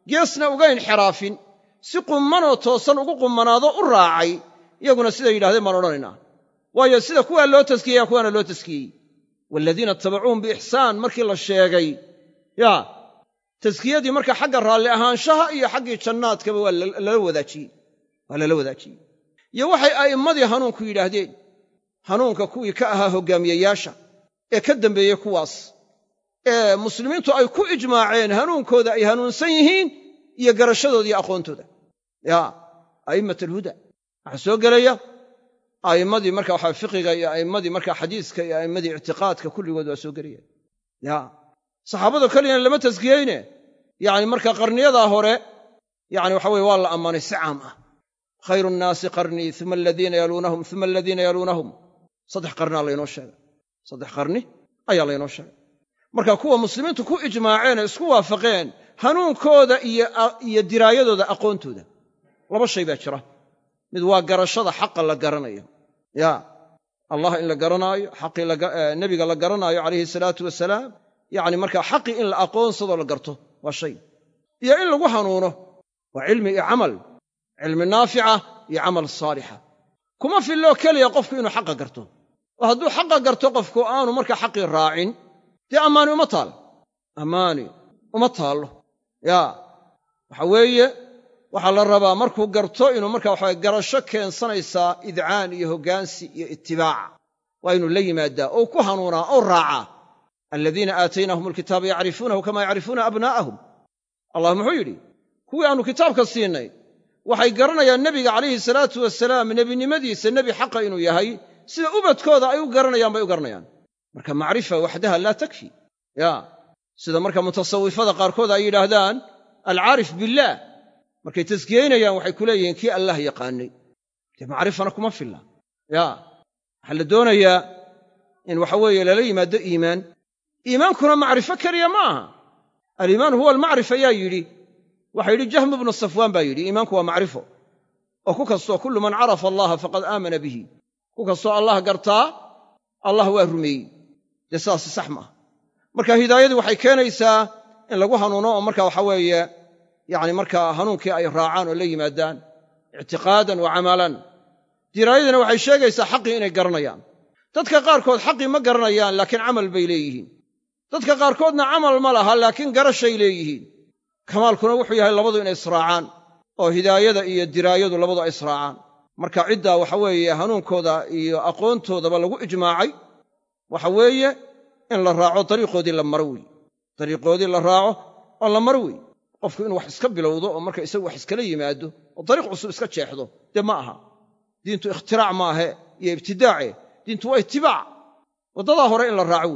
geesna uga inxiraafin si qummanoo toosan ugu qummanaado u raacay iyaguna siday yidhahdeen baan odhanaynaa waayo sida kuwaa loo taskiyeyaa kuwaana loo taskiyey waaladiina ittabacuuhum biixsaan markii la sheegay taskiyadii marka xagga raalli ahaanshaha iyo xaggii jannaadkaba waa lala wadaajiyey iyo waxay a'immadii hanuunku yidhaahdeen hanuunka kuwii ka ahaa hoggaamiyeyaasha ee ka dambeeyey kuwaas ee muslimiintu ay ku ijmaaceen hanuunkooda ay hanuunsan yihiin iyo garashadooda iyo aqoontooda a'immat alhuda waxaa soo gelaya a'immadii marka waxaa fiqiga iyo a'immadii marka xadiiska iyo a'immadii ictiqaadka kulligood waa soo gelayaan saxaabada kaliyana lama taskiyeyne yacni marka qarniyadaa hore yacni waxa weye waa la ammaanay si caam ah khayru nnaasi qarnii uma aladiina yaluunahum uma aladiina yaluunahum 3 qarnaa laynoo sheegay 3 qarni ayaa laynoo sheegay marka kuwa muslimiintu ku ijmaaceen ee isku waafaqeen hanuunkooda iyo diraayadooda aqoontooda 2 shay baa jira mid waa garashada xaqa la garanayo allah in la garanaayo xaqii nebiga la garanaayo calayhi salaatu wasalaam yacni markaa xaqii in la aqoonsado la garto waa shay iyo in lagu hanuuno waa cilmi iyo camal cilmi naafica iyo camal saalixa kuma filloo keliya qofku inuu xaqa garto oo hadduu xaqa garto qofku aanu markaa xaqii raacin dee ammaani uma taallo waxa weeye waxaa la rabaa markuu garto inuu markaa waxaa garasho keensanaysaa idcaan iyo hoggaansi iyo itibaac waa inuu la yimaadaa oo ku hanuunaa oo raacaa aladiina aataynahum alkitaaba yacrifuunahu kama yacrifuuna abnaa'ahum allah muxuu yidhi kuwii aanu kitaabka siinay waxay garanayaan nebiga calayhi salaatu wasalaam nebinimadiisa nebi xaqa inuu yahay sida ubadkooda ay u garanayaan bay u garanayaan marka macrifa waxdaha laa takfi sida marka mutasawifada qaarkood ay yidhaahdaan alcaarif billaah markay taskiyeynayaan waxay ku leeyihiin kii allah yaqaanay dee macrifana kuma filla waxaa la doonayaa in waxa weeye lala yimaado iimaankuna macrifo keliya ma aha aliimaanu huwa almacrifa yaa yidhi waxaa yidhi jahmu bnu safwaan baa yidhi iimaanku waa macrifo oo ku kastoo kullu man carafa allaha faqad aamana bihi ku kastoo allah gartaa allah waa rumeeyey dee saasi sax maaha marka hidaayadii waxay keenaysaa in lagu hanuuno oo marka waxa weeye yacni markaa hanuunkii ay raacaan oo la yimaadaan ictiqaadan wa camalan diraayadina waxay sheegaysaa xaqii inay garanayaan dadka qaarkood xaqii ma garanayaan laakiin camal bay leeyihiin dadka qaarkoodna camal ma laha laakiin garashay leeyihiin kamaalkuna wuxuu yahay labadu inay israacaan oo hidaayada iyo diraayadu labadu ay israacaan marka ciddaa waxa weeye hanuunkooda iyo aqoontoodaba lagu ijmaacay waxa weeye in la raaco dariiqoodii la maro wey dariiqoodii la raaco oo la maro wey qofku inuu wax iska bilowdo oo marka isagu wax iskala yimaado oo dariiq cusub iska jeexdo dee ma aha diintu ikhtiraac maahe iyo ibtidaace diintu waa itibaac waddadaa hore in la raaco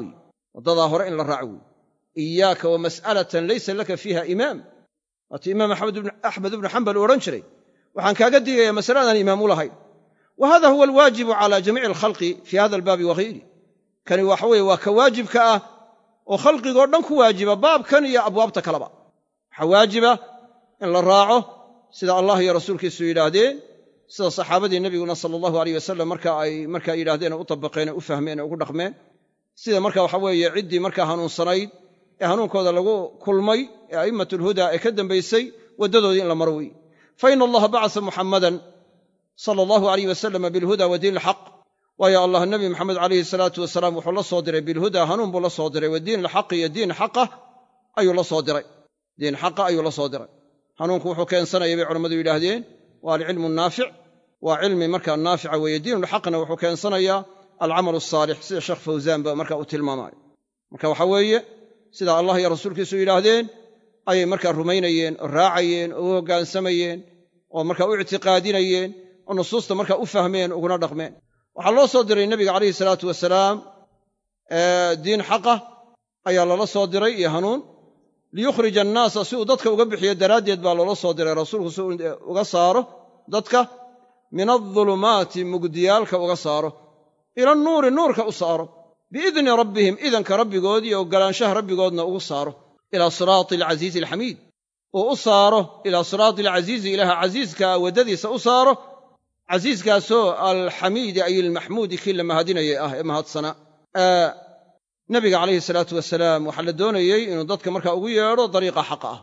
wey iyaaka wa mas'alatan laysa laka fiiha imaam waatuu imaam axmed ibnu xambal u odhan jiray waxaan kaaga digayaa masaladan imaam u lahayn wa hada huwa alwaajibu cala jamiici alkhalqi fii hada albaabi waghayri kani waxa weeye waa ka waajibka ah oo khalqigoo dhan ku waajiba baabkan iyo abwaabta kaleba waxaa waajiba in la raaco sida allah iyo rasuulkiisu yidhaahdeen sida saxaabadii nebiguna sala allahu alayh wasalam marka ay markaa yidhahdeen oo u tabaqeen oo u fahmeen oo ugu dhaqmeen sida marka waxa weeye ciddii markaa hanuunsanayd ee hanuunkooda lagu kulmay ee a'immatulhudaa ee ka dambaysay waddadoodii in la maro wey fa ina allaha bacasa muxammadan sala allahu alayh wasalam bilhuda wa diin alxaq waayo allah nebi maxamed calayhi salaatu wasalaam wuxuu la soo diray bilhudaa hanuun buu la soo diray wa diin alxaqi iyo diin xaqa ayuu la soo diray diin xaqa ayuu la soo diray hanuunku wuxuu keensanayay bay culammadu yidhaahdeen waa alcilmu naafic waa cilmi markaa naafica weeye diinulxaqna wuxuu keensanayaa alcamalu asaalix sida sheekh fawsaan ba markaa u tilmaamaayo marka waxaa weeye sida allah iyo rasuulkiisu yidhaahdeen ayay markaa rumaynayeen oo raacayeen oo u hoggaansamayeen oo markaa u ictiqaadinayeen oo nusuusta markaa u fahmeen uguna dhaqmeen waxaa loo soo diray nebiga calayhi salaatu wasalaam diin xaqa ayaa lala soo diray iyo hanuun liyukhrija annaasa si uu dadka uga bixiyo daraaddeed baa loola soo diray rasuulku si uu uga saaro dadka min adulumaati mugdiyaalka uga saaro ila annuuri nuurka u saaro biidni rabbihim idanka rabbigood iyo oggolaanshaha rabbigoodna ugu saaro ilaa siraati alcasiizi alxamiid uu u saaro ilaa siraati alcasiizi ilaaha casiiskaa waddadiisa u saaro casiiskaasoo alxamiidi ay ilmaxmuudi kii la mahadinayay ah ee mahadsanaa nabiga calayhi salaatu wasalaam waxaa la doonayey inuu dadka markaa ugu yeedho dariiqa xaqa ah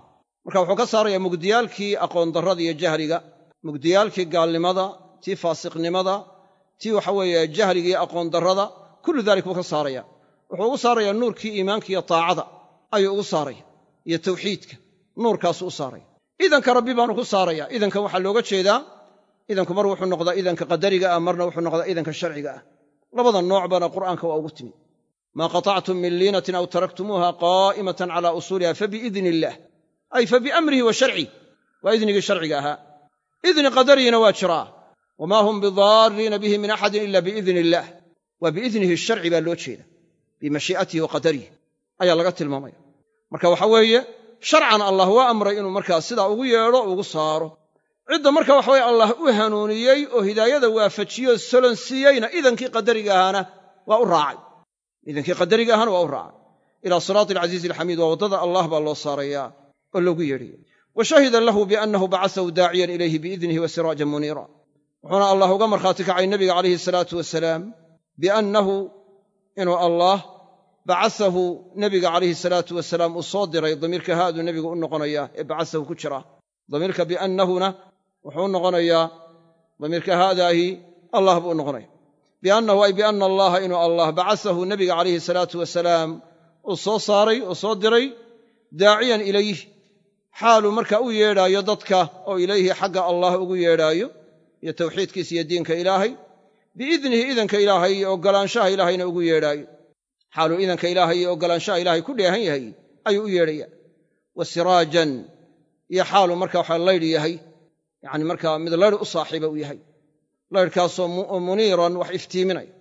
marka wuxuu ka saarayaa mugdiyaalkii aqoon darrada iyo jahliga, mugdiyaalkii gaalnimada, tii faasiqnimada, tii waxa weeye jahliga iyo aqoon darrada, kullu dalik buu ka saaraya. wuxuu ugu saarayaa nuurkii iimaanka iyo taacada ayuu ugu saaraya, iyo tawxiidka nuurkaasuu u saaraya. idanka rabbi baanu ku saaraya. idankan waxaa looga jeedaa, idanku mar wuxuu noqdaa idanka qadariga ah, marna wuxuu noqdaa idanka sharciga ah. labada nooc bana qur'aanka waa ugu timi. maa qatactum min liinatin aw taraktumuuha qaa'imatan calaa usuuliha fabiidni illaah, ay fabiamrihi wa sharcih, waa idnigii sharciga ahaa. idni qadariyina waa jiraa, wamaa hum bidaariina bihi min axadin ila biidni illaah, waa biidnihi sharci baa loo jeeda, bimashii'atihi wa qadarihi ayaa laga tilmaamaya. marka waxa weeye sharcan allah waa amray inuu markaa sidaa ugu yeedho, ugu saaro. cidda marka waxa weye allah u hanuuniyey oo hidaayada waafajiyo solonsiiyeyna idankii qadariga ahaana waa u raacay. idankii qadariga ahaana waa u raacay. ilaa siraati alcasiizi alxamiid, waa waddada allah baa loo saarayaa oo loogu yeedhaya. wa shahida lahu biannahu bacasahu daaciyan ilayhi biidnihi wa siraajan muniira. wuxuuna allah uga markhaati kacay nebiga calayhi salaatu wasalaam biannahu inuu allah bacasahu nebiga calayhi salaatu wasalaam uu soo diray. damiirka haaduu nebigu u noqonayaa ee bacasahu ku jira. damiirka biannahuna wuxuu u noqonayaa, damiirka haadaahi allah buu u noqonaya. biannahu ay bianna allaha inuu allah bacasahu nebiga calayhi salaatu wasalaam uu soo saaray oo soo diray, daaciyan ilayh, xaaluu markaa u yeedhaayo dadka oo ilayhi xagga allah ugu yeedhaayo iyo tawxiidkiisa iyo diinka ilaahay, biidnihi idanka ilaahay iyo oggolaanshaha ilaahayna ugu yeedhaayo. xaaluu idanka ilaahay iyo oggolaanshaha ilaahay ku dheehan yahay ayuu u yeedhaya. wa siraajan, iyo xaaluu markaa waxa laydh yahay, yacni markaa mid laydh u saaxiiba u yahay, laydhkaasoo muniiran wax iftiiminaya.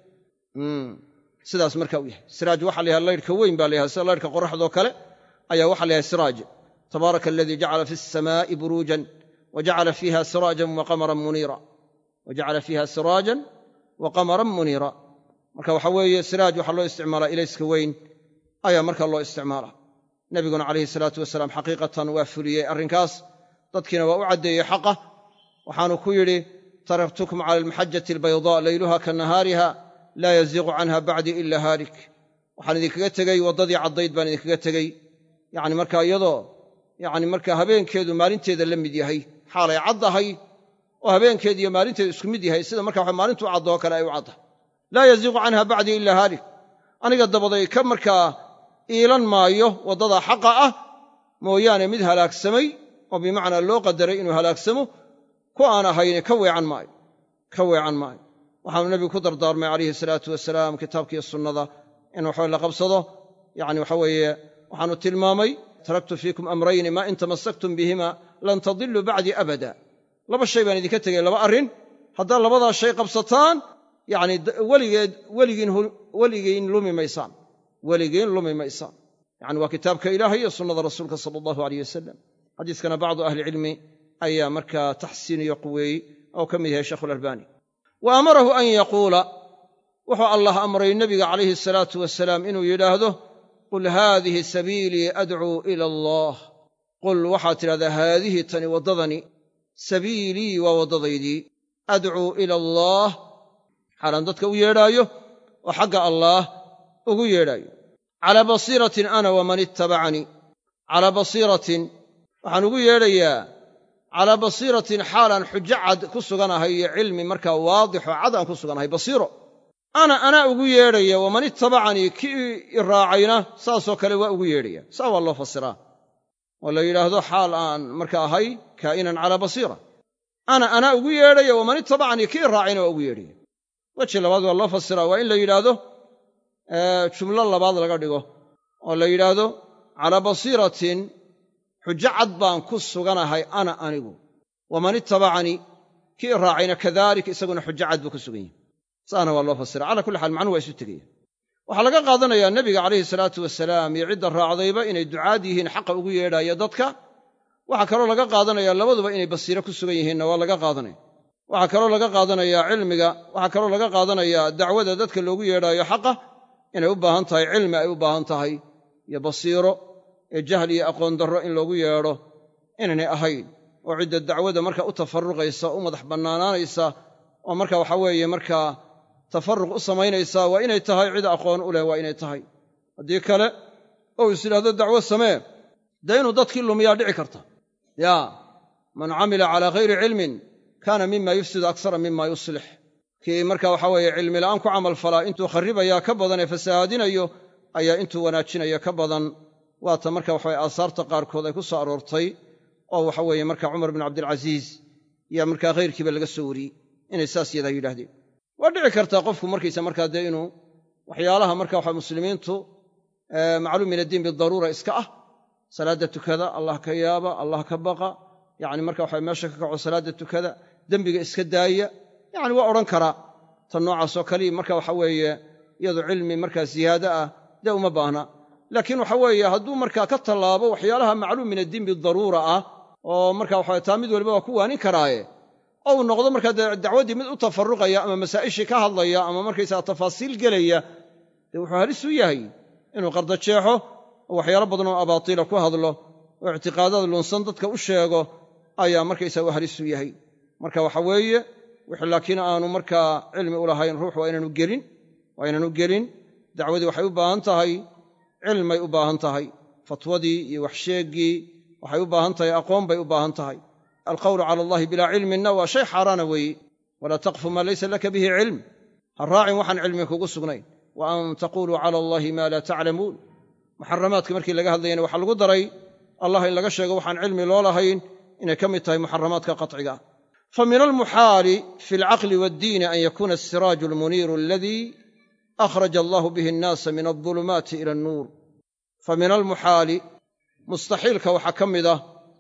sidaas markaa u yahay. siraaj waxa la yahay laydhka weyn baa la yahay, sida laydhka qoraxdoo kale ayaa waxa la yahay siraaj. tabaaraka aladii jacala fi asamaa'i buruujan wa jacala fiiha siraajan wa qamaran muniira, wa jacala fiiha siraajan wa qamaran muniira. marka waxa weeye siraaj waxaa loo isticmaalaa ilayska weyn ayaa markaa loo isticmaalaa. nebiguna calayhi salaatu wasalaam xaqiiqatan waa fuliyey arrinkaas, dadkiina waa u caddeeyey xaqa. waxaanu ku yidhi taraktukum cala almaxajati albaydaa layluha ka nahaariha laa yaziiqu canha bacdii ila haalik. waxaan idinkaga tegey waddadii caddayd baan idinkaga tegey, yacni markaa iyadoo yacni markaa habeenkeedu maalinteeda la mid yahay, xaalay caddahay oo habeenkeedu iyo maalinteedu isku mid yahay, sida markaa waxa maalintu caddoo kale ay u caddahay. laa yaziiqu canha bacdii ila haalik, aniga dabaday ka markaa iilan maayo waddada xaqa ah mooyaane mid halaagsamay oo bimacnaa loo qadaray inuu halaagsamo, ku aan ahayni ka weecan maayo. waxaanu nebigu ku dardaarmay calayhi salaatu wasalaam kitaabkiiyo sunnada in waxawe la qabsado. yacni waxa weeye waxaanu tilmaamay taraktu fiikum amrayni maa in tamassaktum bihima lan tadilluu bacdii abada. laba shay baan idinka tegey, laba arrin. haddaad labadaa shay qabsataan, yacni weligiin lumi maysaan. yacni waa kitaabka ilaahay iyo sunnada rasuulka sala allahu alayh wasalam. xadiiskana bacdu ahlicilmi ayaa markaa taxsiiniyo quweeyey oo ka mid yahay sheikhulalbani. wa amarahu an yaquula, wuxuu allah amray nebiga calayhi salaatu wasalaam inuu yidhaahdo, qul haadihi sabiilii adcuu ila allah. qul waxaad tidhahdaa haadihi tani waddadani, sabiilii waa waddadaydii, adcuu ila allaah, xaalaan dadka u yeedhaayo oo xagga allaah ugu yeedhaayo. calaa basiiratin ana waman ittabacanii, calaa basiiratin waxaan ugu yeedhayaa, calaa basiiratin xaalaan xujo cad ku suganahay iyo cilmi markaa waadixo cad aan ku suganahay. basiiro anaa ugu yeedhaya, waman ittabacanii kii i raacayna saasoo kale waa ugu yeedhaya. saa waa loo fasiraa oo la yidhaahdo xaal aan marka ahay kaa'inan calaa basiira. anaa ugu yeedhaya, waman ittabacanii kii i raacayna waa ugu yeedhaya. weji labaad waa loo fasiraa, waa in la yidhaahdo jumlo labaad laga dhigo oo la yidhaahdo calaa basiiratin, xujo cad baan ku suganahay ana anigu, waman ittabacanii kii i raacayna kadalik isaguna xujo cad buu ku sugan yahay. saana waa loo fasira. calaa kulli xaal macnuhu waa isu tegaya. waxaa laga qaadanayaa nebiga calayhi salaatu wasalaam iyo cidda raacdayba inay ducaad yihiin, xaqa ugu yeedhaayo dadka. waxaa kaloo laga qaadanayaa labaduba inay basiiro ku sugan yihiinna waa laga qaadanaya. waxaa kaloo laga qaadanayaa cilmiga, waxaa kaloo laga qaadanayaa dacwada dadka loogu yeedhaayo xaqa inay u baahan tahay cilmi, ay u baahan tahay iyo basiiro, ee jahli iyo aqoon darro in loogu yeedho inaynay ahayn. oo cidda dacwada marka u tafarruqaysa, u madax bannaanaanaysa, oo marka waxa weeye markaa tafarruq u samaynaysaa waa inay tahay cid aqoon u leh, waa inay tahay. haddii kale ou is idhaahdo dacwo samee, dee inuu dadkii lumiyaa dhici karta. man camila calaa ghayri cilmin kaana mima yufsidu aksara mima yuslix kii marka waxa weeye cilmi la'aan ku camal falaa intuu kharribayaa ka badan ee fasahaadinayo ayaa intuu wanaajinaya ka badan waata marka waxaweye aasaarta qaarkood ay ku soo aroortay oo waxa weeye marka cumar bin cabdilcasiis yaa markaa khayrkiiba laga soo wariyey inay saas yadaa yidhaahdeen waa dhici kartaa qofku markaysa markaa dee inuu waxyaalaha marka waxa muslimiintu macluum min addiin bidaruura iska ah salaadda tukada allah ka yaaba allah ka baqa yacni marka waxa meesha ka kaco salaadda tukada dembiga iska daaya yacni waa odhan karaa tan noocaasoo kaliya marka waxa weeye iyadu cilmi markaa ziyaado ah dee uma baahna laakiin waxa weeye hadduu markaa ka tallaabo waxyaalaha macluum min addiin bidaruura ah oo marka waxa taa mid waliba waa ku waanin karaaye oo uu noqdo markaa dee dacwaddii mid u tafarruqaya ama masaa'ishii ka hadlaya ama markaysaga tafaasiil gelaya dee wuxuu halis u yahay inuu qardajeexo oo waxyaalo badan oo abaatiila ku hadlo oo ictiqaadaad lunsan dadka u sheego ayaa markaysaga u halis u yahay marka waxa weeye wixii laakiin aanu markaa cilmi u lahayn ruux waa inaanu gelin dacwadii waxay u baahan tahay cilmay u baahan tahay fatwadii iyo waxsheeggii waxay u baahan tahay aqoon bay u baahan tahay alqawlu cala allahi bilaa cilminna waa shay xaaraana weeye walaa taqfu maa laysa laka bihi cilm ha raacin waxaan cilmi kugu sugnayn wa an taquluu cala allahi maa laa taclamuun muxaramaadka markii laga hadlayana waxaa lagu daray allah in laga sheego waxaan cilmi loo lahayn inay ka mid tahay muxaramaadka qaciga fa min almuxaali fi alcaqli waaddiini an yakuuna asiraaju almuniiru aladii akhraja allahu bihi annaasa min aldulumaati ila annuur fa min almuxaali mustaxiilka waxaa ka mid ah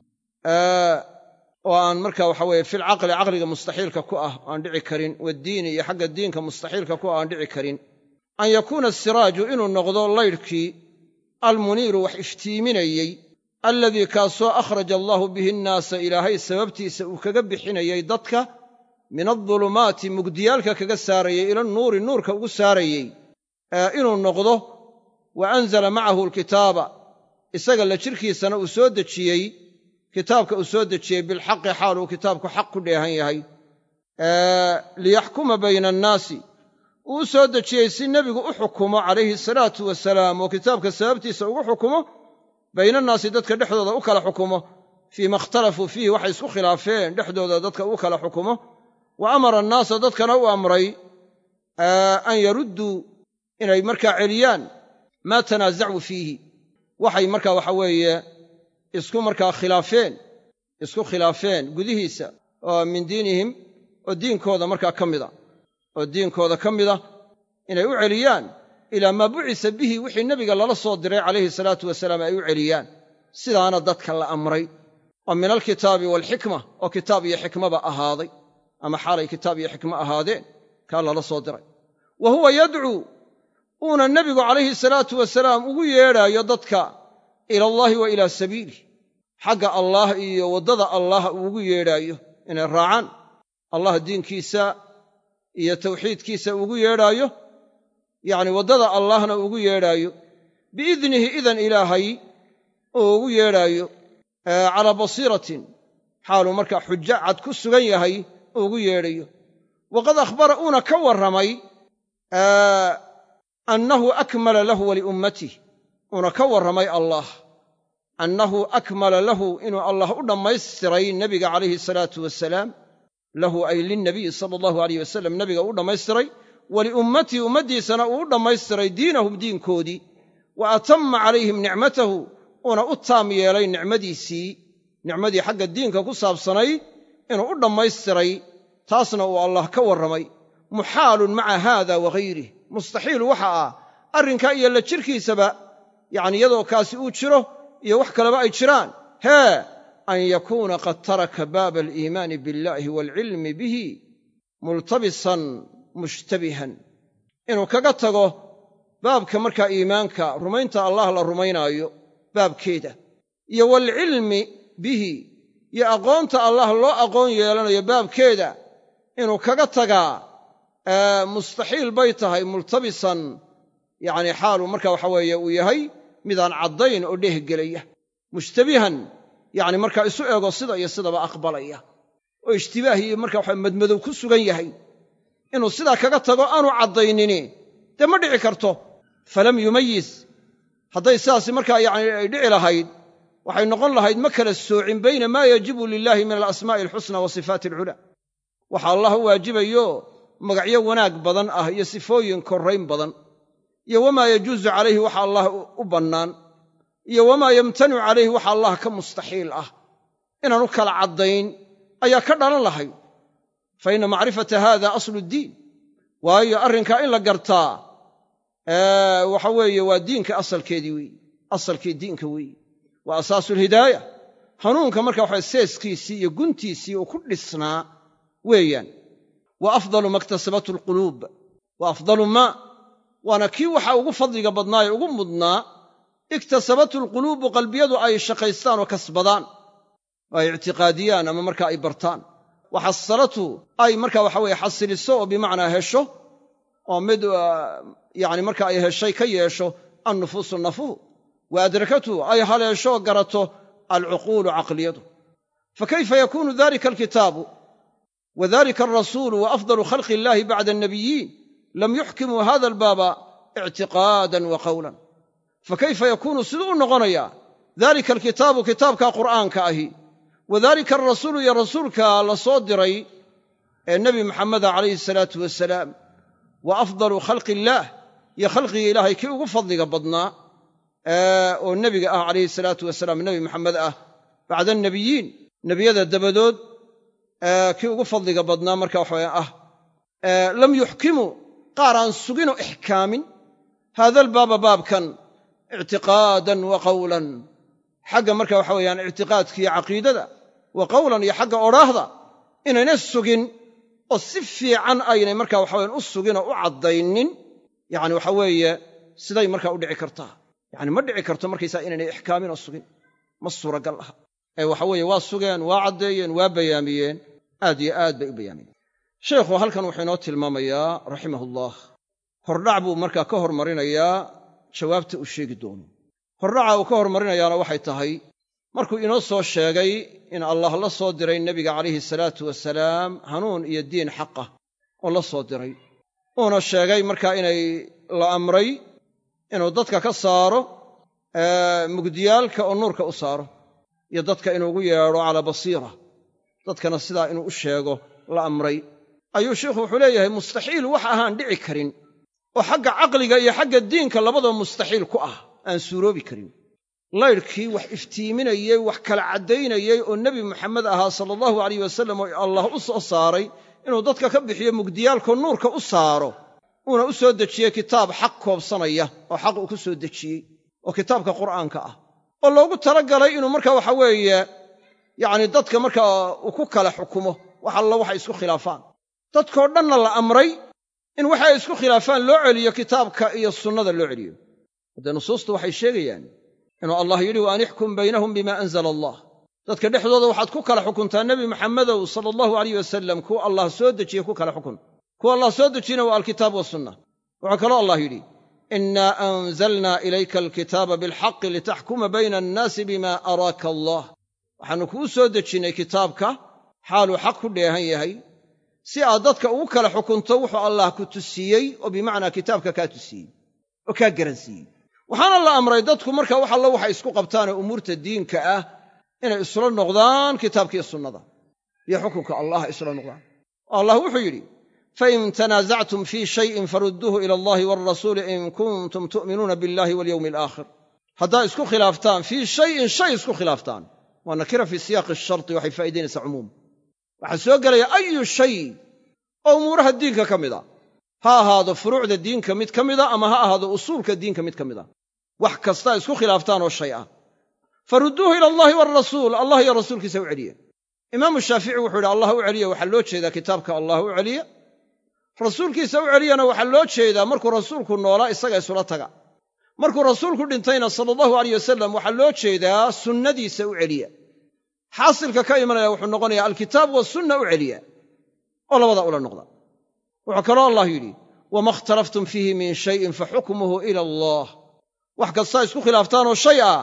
oo aan marka waxa weeye filcaqli caqliga mustaxiilka ku ah aan dhici karin waddiini iyo xagga diinka mustaxiilka ku ah aan dhici karin an yakuuna asiraaju inuu noqdo laydhkii almuniiru wax iftiiminayey alladii kaasoo akhraja allaahu bihi annaasa ilaahay sababtiisa uu kaga bixinayey dadka min aldulumaati mugdiyaalka kaga saarayey ila nuuri nuurka ugu saarayey inuu noqdo wa anzala macahu alkitaaba isaga la jirkiisana uu soo dejiyey kitaabka uu soo dejiyey bilxaqi xaal uu kitaabku xaq ku dheehan yahay liyaxkuma bayna annaasi uu u soo dejiyey si nebigu u xukumo calayhi asalaatu wasalaam oo kitaabka sababtiisa ugu xukumo baynannaasi dadka dhexdooda u kala xukumo fii ma ikhtalafuu fiihi waxay isku khilaafeen dhexdooda dadka u kala xukumo wa amara annaasa dadkana u amray an yarudduu inay markaa celiyaan maa tanaasacuu fiihi waxay markaa waxa weeye isku khilaafeen gudihiisa oo min diinihim oo diinkooda markaa ka mida inay u celiyaan ilaa maa bucisa bihi wixii nebiga lala soo diray calayhi salaatu wasalaam ay u celiyaan sidaana dadka la amray oo min alkitaabi waalxikma oo kitaab iyo xikmaba ahaaday ama xaalay kitaab iyo xikmo ahaadeen kaa lala soo diray wa huwa yadcuu uuna nebigu calayhi salaatu wasalaam ugu yeedhaayo dadka ila allaahi wa ilaa sabiilih xagga allaah iyo waddada allaah uu ugu yeedhaayo inay raacaan allah diinkiisa iyo tawxiidkiisa ugu yeedhaayo yacni waddada allaahna ugu yeedhaayo biidnihi idan ilaahay uu ugu yeedhaayo calaa basiiratin xaaluu markaa xujo cad ku sugan yahay uu ugu yeedhayo waqad akhbara uuna ka warramay annahu akmala lahu waliummatih uuna ka warramay allah annahu akmala lahu inuu allah u dhammaystiray nebiga calayhi salaatu wasalaam lahu ay lilnabiyi sala allahu alayh wasalam nebiga u dhammaystiray waliummatihi ummaddiisana uu u dhammaystiray diinahum diinkoodii wa atamma calayhim nicmatahu uuna u taam yeelay nicmadii xagga diinka ku saabsanayd inuu u dhammaystiray taasna uu allah ka warramay muxaalun maca haada wahayrih mustaxiil waxa ah arrinkaa iyo la jirkiisaba yacni iyadoo kaasi uu jiro iyo wax kaleba ay jiraan an yakuuna qad taraka baaba aliimaani biاllaahi waalcilmi bihi multabisan mushtabihan inuu kaga tago baabka markaa iimaanka rumaynta allah la rumaynaayo baabkeeda iyo waalcilmi bihi iyo aqoonta allah loo aqoon yeelanayo baabkeeda inuu kaga tagaa mustaxiil bay tahay multabisan yacni xaaluu marka waxa weeye uu yahay midaan caddayn oo dhehgelaya mushtabihan yacni markaa isu eego sida iyo sidaba aqbalaya oo ishtibaah iyo marka waxa madmadow ku sugan yahay inuu sidaa kaga tago aanu caddaynini dee ma dhici karto falam yumayiz hadday sidaasi markaa yacni ay dhici lahayd waxay noqon lahayd ma kala soocin bayna maa yajibu lilaahi min alasmaa'i alxusna wa sifaati alculaa waxa allah u waajibayo magacyo wanaag badan ah iyo sifooyin korrayn badan iyo wamaa yajuusu calayhi waxa allah u bannaan iyo wamaa yamtanicu calayhi waxa allah ka mustaxiil ah inaan u kala caddayn ayaa ka dhalan lahayd fa inna macrifata haada aslu ddiin waayo arrinkaa in la gartaa waxa weeye waa diinka asalkeedii weeye asalkii diinka weeye waa asaasu lhidaaya hanuunka marka waxa seeskiisii iyo guntiisii uu ku dhisnaa weeyaan wa afdalu ma iktasabatu alquluub wa afdalu maa waana kii waxa ugu fadliga badnaa ee ugu mudnaa iktasabatu alquluubu qalbiyadu ay shaqaystaan oo kasbadaan oo ay ictiqaadiyaan ama marka ay bartaan waxasalatu ay marka waxa weeye xasiliso oo bimacnaa hesho oo mid yani marka ay heshay ka yeesho annufuusu nafuhu wa adrakatu ay haleesho garato alcuquulu caqliyadu fakayfa yakunu dalika alkitaabu wa dalika alrasuulu wa afdalu khalqi illahi bacda annabiyiin lam yuxkimuu hada albaaba ictiqaadan wa qawlan fakayfa yakunu siduu u noqonayaa dalika alkitaabu kitaabka qur'aanka ahi wadalika alrasuulu iyo rasuulka la soo diray ee nebi maxameda calayhi salaatu wasalaam wa afdalu khalqi illaah iyo khalqiga ilaahay kii ugu fadliga badnaa oo nebiga ah calayhi salaatu wasalaam nebi maxamed ah bacda annabiyiin nebiyada dabadood kii ugu fadliga badnaa marka waxaweye ah lam yuxkimuu qaar aan suginoo ixkaamin haada albaaba baabkan ictiqaadan wa qawlan xagga marka waxa weeyaan ictiqaadka iyo caqiidada wa qawlan iyo xagga odhaahda inayna sugin oo si fiican aynay marka waxaweyan u sugin oo u caddaynin yacni waxa weeye siday markaa u dhici kartaa yacni ma dhici karto markaysaa inaynay ixkaamin oo sugin ma suuragal aha ee waxa weeye waa sugeen waa caddeeyeen waa bayaamiyeen aad iyo aad bay u bayaamiyeen sheekhu halkan wuxuu inoo tilmaamayaa raximahullah hordhac buu markaa ka hormarinayaa jawaabta uu sheegi doono hordhaca uu ka hormarinayaana waxay tahay markuu inoo soo sheegay in allah la soo diray nebiga calayhi salaatu wasalaam hanuun iyo diin xaqah oo la soo diray uuna sheegay markaa inay la amray inuu dadka ka saaro mugdiyaalka oo nuurka u saaro iyo dadka inuu ugu yeedho calaa basiira dadkana sidaa inuu u sheego la amray ayuu sheikhu wuxuu leeyahay mustaxiil wax ahaan dhici karin oo xagga caqliga iyo xagga diinka labadaba mustaxiil ku ah aan suuroobi karin laydhkii wax iftiiminayey wax kala caddaynayey oo nebi maxamed ahaa sala allahu alayh wasalam oo allah u soo saaray inuu dadka ka bixiyo mugdiyaalkao nuurka u saaro uuna u soo dejiyey kitaab xaq koobsanaya oo xaq uu ku soo dejiyey oo kitaabka qur'aanka ah oo loogu talagalay inuu marka waxa weeye yacni dadka markaa uu ku kala xukumo wax alla waxay isku khilaafaan dadkoo dhanna la amray in waxa ay isku khilaafaan loo celiyo kitaabka iyo sunnada loo celiyo haddee nusuustu waxay sheegayaan inuu allah yidhi wa an ixkum baynahum bima anzala allah dadka dhexdooda waxaad ku kala xukuntaa nebi maxamedow sala allahu alayh wasalam kuwa allah soo dejiye ku kala xukun kuwa allah soo dejiyena waa alkitaab wasunna wuxuu kaloo allah yidhi innaa anzalnaa ilayka alkitaaba bilxaqi litaxkuma bayna annaasi bima araaka allah waxaannu kuu soo dejinnay kitaabka xaaluu xaq ku dheehan yahay si aad dadka ugu kala xukunto wuxuu allah ku tusiyey oo bimacnaa kitaabka kaa tusiyey oo kaa garansiiyey waxaana la amray dadku marka wax alla waxay isku qabtaanee umuurta diinka ah inay isla noqdaan kitaabkiiyo sunnada iyo xukunka allah isla noqdaan oo allah wuxuu yidhi fain tanaasactum fii shayin farudduuhu ila allahi waalrasuuli in kuntum tu'minuuna billahi walyowmi alaakhir haddaa isku khilaaftaan fii shayin shay isku khilaaftaan waa nakira fii siyaaqi asharti waxay faa'idaynaysaa cumuum waxaa soo gelaya ayu shay oo umuuraha diinka ka mid a ha ahaado furuucda diinka mid ka mida ama ha ahaado usuulka diinka mid ka mid a wax kastaa isku khilaaftaan oo shay ah farudduuhu ila allahi waalrasuul allah iyo rasuulkiisa u celiya imaamu shaafici wuxuu yidhi allah u celiya waxaa loo jeedaa kitaabka allah u celiya rasuulkiisa u celiyana waxaa loo jeedaa markuu rasuulku noolaa isaga isula taga markuu rasuulku dhintayna sala allahu alayh wasalam waxaa loo jeedaa sunnadiisa u celiya xaasilka ka imanaya wuxuu noqonayaa alkitaab wasunna u celiya oo labada ula noqda wuxuu kaloo allah yidhi wama ikhtalaftum fiihi min shayin faxukmuhu ila allah wax kastaa isku khilaaftaanoo shay ah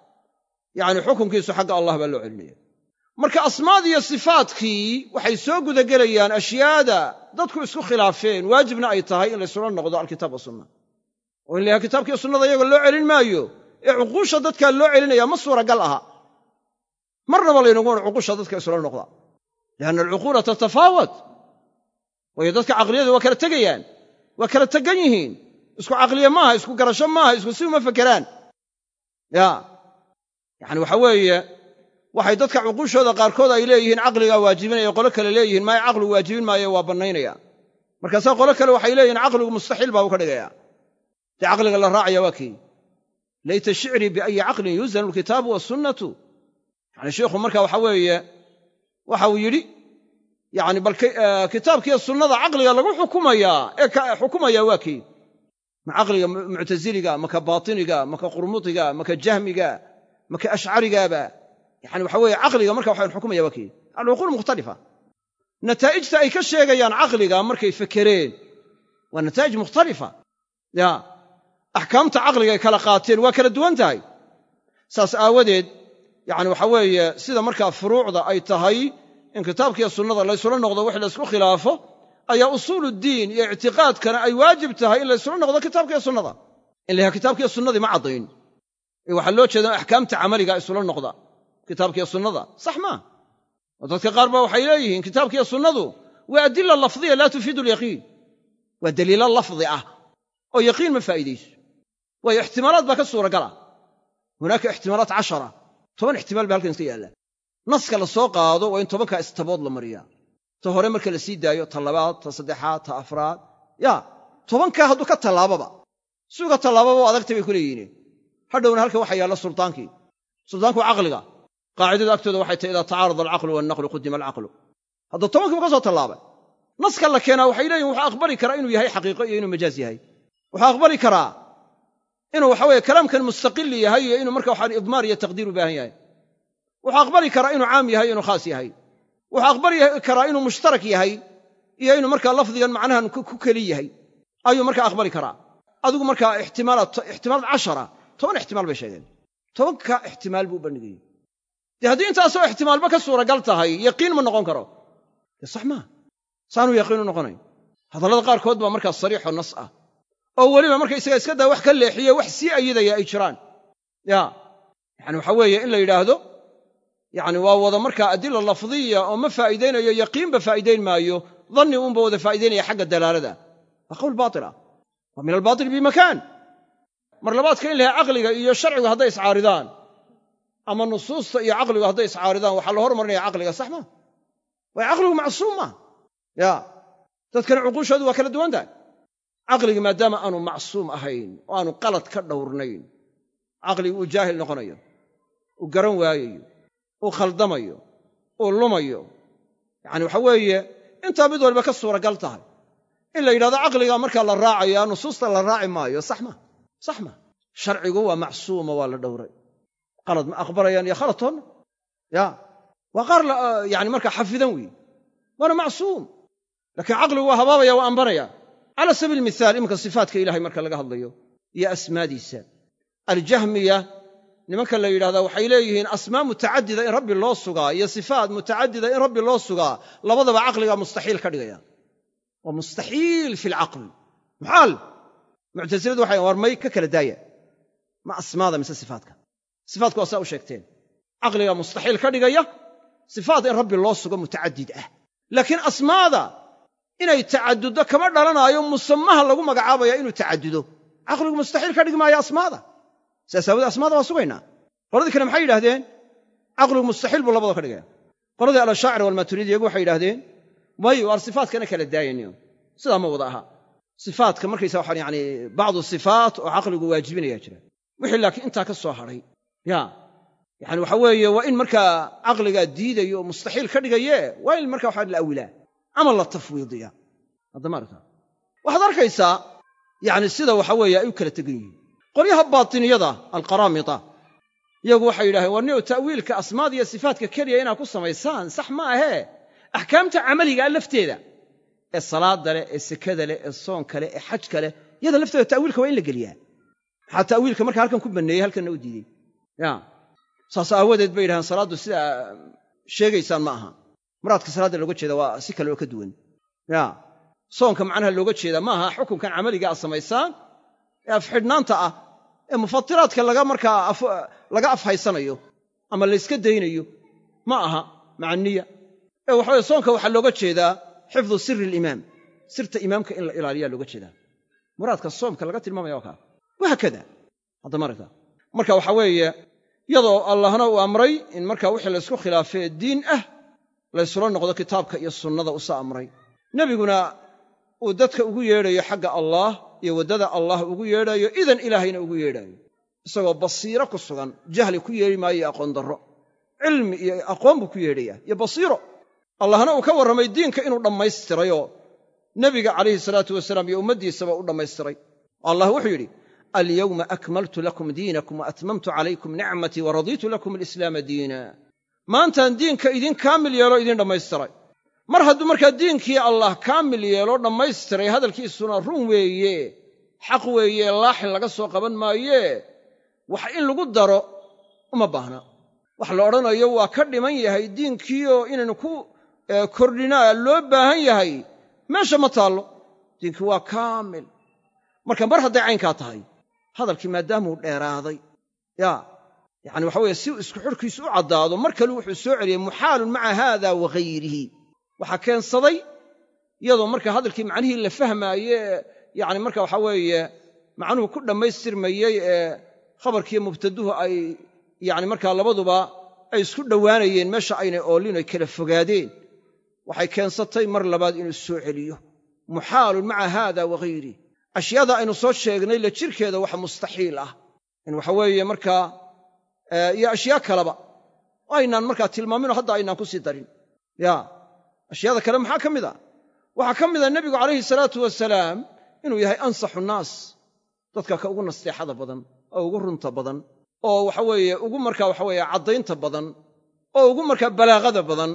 yacni xukunkiisu xagga allah baa loo celinaya marka asmaadii iyo sifaadkii waxay soo gudagelayaan ashyaada dadku isku khilaafeen waajibna ay tahay in laysula noqdo alkitaab wasunna oo in la yahay kitaabkiiyo sunnada iyagoo loo celin maayo ee cuquusha dadkaa loo celinaya ma suuragal aha marnaba laynagu cuqusha dadka isula noqda lianna alcuquula tatafaawat waayo dadka caqliyadu waa kala tegayaan waa kala tegan yihiin isku caqliye maaha isku garasho maaha isku si uma fekeraan yani waxa weeye waxay dadka cuquushooda qaarkood ay leeyihiin caqligaa waajibinaya qolo kale leeyihiin maya caqligu waajibin maayo waa bannaynaya markaasaa qolo kale waxay leeyihiin caqligu mustaxiil baa u ka dhigaya dee caqliga la raacaya waa kii layta shicrii biayi caqlin yuzanu alkitaabu wasunnatu yani sheikhu marka waxa weeye waxa uu yidhi yani bal kitaabkiiyo sunnada caqliga lagu xukumayaa ee xukumaya waa kii ma caqliga muctasiliga maka baatiniga maka qurmudiga maka jahmiga maka ashcarigaaba yani waxa weeye caqliga marka waxaan xukumaya waa kii alcuquul mukhtalifa nataa'ijta ay ka sheegayaan caqliga markay fekereen waa nataa'ij mukhtalifa axkaamta caqliga ay kala qaateen waa kala duwan tahay saas aawadeed yani waxa weeye sida markaa furuucda ay tahay in kitaabkiiyo sunnada laysula noqdo wix laysku khilaafo ayaa usuuluddiin iyo ictiqaadkana ay waajib tahay in laysula noqdo kitaabkiiyo sunnada in la yahay kitaabkiiyo sunnadii ma caddayn ee waxaa loo jeeda axkaamta camaliga isula noqda kitaabkiiyo sunnada sax maa oo dadka qaar ba waxay leeyihiin kitaabkiiyo sunnadu waa adila lafdiya laa tufiidu alyaqiin waa daliilo lafdi ah oo yaqiin ma faa'iidayso waayo ixtimaalaad baa ka suuragala hunaaka ixtimaalaat 10 10 ixtimaal baa halkan iska yaalla naska la soo qaado waa in 10ka istabood la mariyaa ta hore marka la sii daayo ta labaad ta saddexaad ta afraad 10ka hadduu ka tallaababa suuga tallaababa adagtay bay ku leeyihiin hadhowna halkan waxa yaalla sultaankii sultaanku caqliga qaacidada agtooda waxay tahay idaa tacaarada alcaqlu wannaqlu qudima alcaqlu hadda 10kiiba ka soo tallaabay naska la keenaa waxay leeyihin wuxuu aqbali karaa inuu yahay xaqiiqo iyo inuu majaaz yahay wuxuu aqbali karaa inuu waxa weeye kalaamkan mustaqili yahay iyo inuu marka waxa idmaar iyo taqdiir u baahan yahay wuxuu aqbali karaa inuu caam yahay inuu khaas yahay wuxuu aqbali karaa inuu mushtarak yahay iyo inuu marka lafdigan macnahan ku keli yahay ayuu marka aqbali karaa adigu marka ixtimaalaat 10 10 ixtimaal bay sheegeen 10ka ixtimaal buu bandhigay haddii intaasoo ixtimaalba ka suuragal tahay yaqiin ma noqon karo sax maa saanu yaqiinu noqonayn hadallada qaarkood baa markaa sariixo nas ah oo weliba marka isaga iska daa wax ka leexiye wax sii ayidaya ay jiraan yani waxa weeye in la yidhaahdo yani waa wada markaa adila lafdiya oo ma faa'iidaynayo yaqiinba faa'iidayn maayo dhanni uunba wada faa'iidaynaya xagga dalaalada waa qowl baatila waa min albaatil bimakaan mar labaadka in la yahay caqliga iyo sharcigu hadday iscaaridaan ama nusuusta iyo caqligu hadday iscaaridaan waxaa la hormarinaya caqliga sax maa waayo caqligu macsuum maa dadkana cuquushoodu waa kala duwan tahay caqligi maadaama aanu macsuum ahayn oo aanu qalad ka dhowrnayn caqligi uu jaahil noqonayo uu garan waayayo uu khaldamayo uu lumayo yani waxa weeye intaa mid walba ka suuragal tahay in la yidhahdo caqliga markaa la raacaya nusuusta la raaci maayo sax ma sharcigu waa macsuuma waa la dhowray qalad ma aqbalayaan iyo khalatoonna waa qaar yani markaa xafidan weeye waana macsuum laakiin caqligu waa habaabaya waa ambanaya cala sabiil mithaal iminka sifaatka ilahay marka laga hadlayo iyo asmaadiisa aljahmiya nimanka la yidhahdaa waxay leeyihiin asmaa mutacadida in rabbi loo sugaa iyo sifaat mutacadida in rabbi loo sugaa labadaba caqliga mustaxiil ka dhigaya waa mustaxiil fi lcaql maxaal muctasiladu waxay war may ka kala daaya ma asmaada mise sifaatka sifaatku waa saa u sheegteen caqliga mustaxiil ka dhigaya sifaat in rabbi loo sugo mutacadid ah laakiin asmaada inay tacaduddo kama dhalanaayo musamaha lagu magacaabaya inuu tacadudo caqligu mustaxiil ka dhigi maayo asmaada sidaas aawoodee asmaada waa sugaynaa qoladii kale maxay yidhahdeen caqligu mustaxiil buu labada ka dhigaya qoladii alashaacir walmaaturiidi iyagu waxay yidhahdeen may waar sifaatkana kala daayaniyo sidaa ma wada aha sifaatka markaysa waxaan yani bacdu sifaat oo caqligu waajibinaya jira wixii laakiin intaa ka soo hadhay yani waxa weeye waa in markaa caqligaa diidayo oo mustaxiil ka dhigaye waa in markaa waxaa la awilaa ama la tafwiidiya haddama aragtaa waxaad arkaysaa yani sida waxa weeye ay u kala tegan yihiin qolyaha baatiniyada alqaraamita iyagu waxay yidhahdeen war niyow ta'wiilka asmaada iyo sifaatka keliya inaad ku samaysaan sax ma ahee axkaamta camaligaa lafteeda ee salaada leh ee sekada leh ee soonka leh ee xajka leh iyada lafteeda ta'wiilka waa in la geliyaa maxaa ta'wiilka markaa halkan ku banneeyey halkanna u diidey saas aawadeed bay yidhahdeen salaaddu sidaa sheegaysaan ma aha muraadka salaadda looga jeeda waa si kale oo ka duwan soonka macnaha looga jeeda ma aha xukunkan camaliga aad samaysaan ee afxidhnaanta ah ee mufatiraadka laga afhaysanayo ama layska daynayo ma aha maca niya ee waxa weeye soonka waxaa looga jeedaa xifdu siri alimaam sirta imaamka in la ilaaliyaa looga jeedaa muraadka soomka laga tilmaamaya waa kaa wahaakada hadda maragta marka waxa weeye iyadoo allahna uu amray in markaa wixii la isku khilaafee diin ah laysula noqdo kitaabka iyo sunnada usa amray nebiguna uu dadka ugu yeedhayo xagga allaah iyo waddada allah ugu yeedhayo idan ilaahayna ugu yeedhaayo isagoo basiiro ku sugan jahli ku yeedhi maayo iyo aqoon darro cilmi iyo aqoon buu ku yeedhayaa iyo basiiro allahna uu ka warramay diinka inuu dhammaystirayoo nebiga calayhi salaatu wasalaam iyo ummaddiisaba u dhammaystiray allah wuxuu yidhi alyawma akmaltu lakum diinakum wa atmamtu calaykum nicmatii wa radiitu lakum alislaama diina maantaan diinka idin kaamil yeelo idin dhammaystiray mar hadduu markaa diinkii allah kaamil yeelo dhammaystiray hadalkiisuna run weeye xaq weeye laaxin laga soo qaban maayee wax in lagu daro uma baahna wax la odhanayo waa ka dhiman yahay diinkiioo inaynu ku kordhinaa loo baahan yahay meesha ma taallo diinkii waa kaamil marka mar hadday caynkaa tahay hadalkii maadaamuu dheeraaday yacni waxa weeye si isku xidhkiisu u caddaado mar kale wuxuu soo celiyey muxaalun maca haada wa hayrihi waxaa keensaday iyadoo marka hadalkii macnihii la fahmaaye yacni marka waxa weeye macnuhu ku dhammaystirmayey ee khabarkiiyo mubtaduhu ay yacni markaa labaduba ay isku dhowaanayeen meesha aynay oolin ay kala fogaadeen waxay keensatay mar labaad inuu soo celiyo muxaalun maca haada wa hayrih ashyaada aynu soo sheegnay la jirkeeda waxa mustaxiil ah in waxa weeye markaa iyo ashyaa kaleba aynaan markaa tilmaaminoo hadda aynaan ku sii darin ashyaada kale maxaa ka mid a waxaa ka mida nebigu calayhi salaatu wasalaam inuu yahay ansaxu nnaas dadka ka ugu nasteexada badan oo ugu runta badan oo waxa weeye ugu markaa waxa weeye caddaynta badan oo ugu markaa balaaqada badan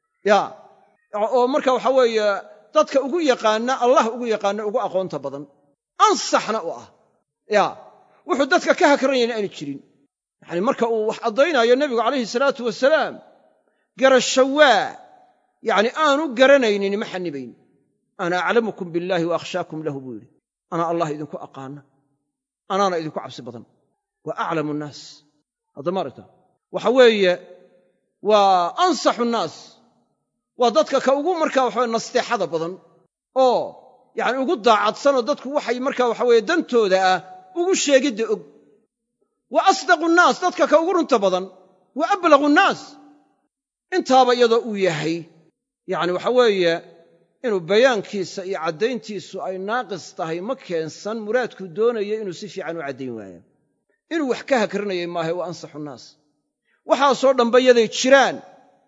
oo marka waxa weeye dadka ugu yaqaana allah ugu yaqaana ugu aqoonta badan ansaxna u ah wuxuu dadka ka hakranyayna aanu jirin yacni marka uu wax caddaynayo nebigu calayhi salaatu wasalaam garashawaa yacni aanu garanaynin ma xanibayn ana aclamukum billaahi wa akhshaakum lahu buu yidhi anaa allah idinku aqaana anaana idinku cabsi badan wa aclamu nnaas hadda maaragta waxa weeye waa ansaxu nnaas waa dadka ka ugu markaa waxaweye nasteexada badan oo yacni ugu daacadsanoo dadku waxay markaa waxa weeye dantooda ah ugu sheegidda og wa asdaqu nnaas dadka ka ugu runta badan wa ablagu nnaas intaaba iyadoo uu yahay yacni waxa weeye inuu bayaankiisa iyo caddayntiisu ay naaqis tahay ma keensan muraadkuu doonayo inuu si fiican u caddayn waayo inuu wax ka hakrinayay maaha wa ansaxu nnaas waxaasoo dhanba yaday jiraan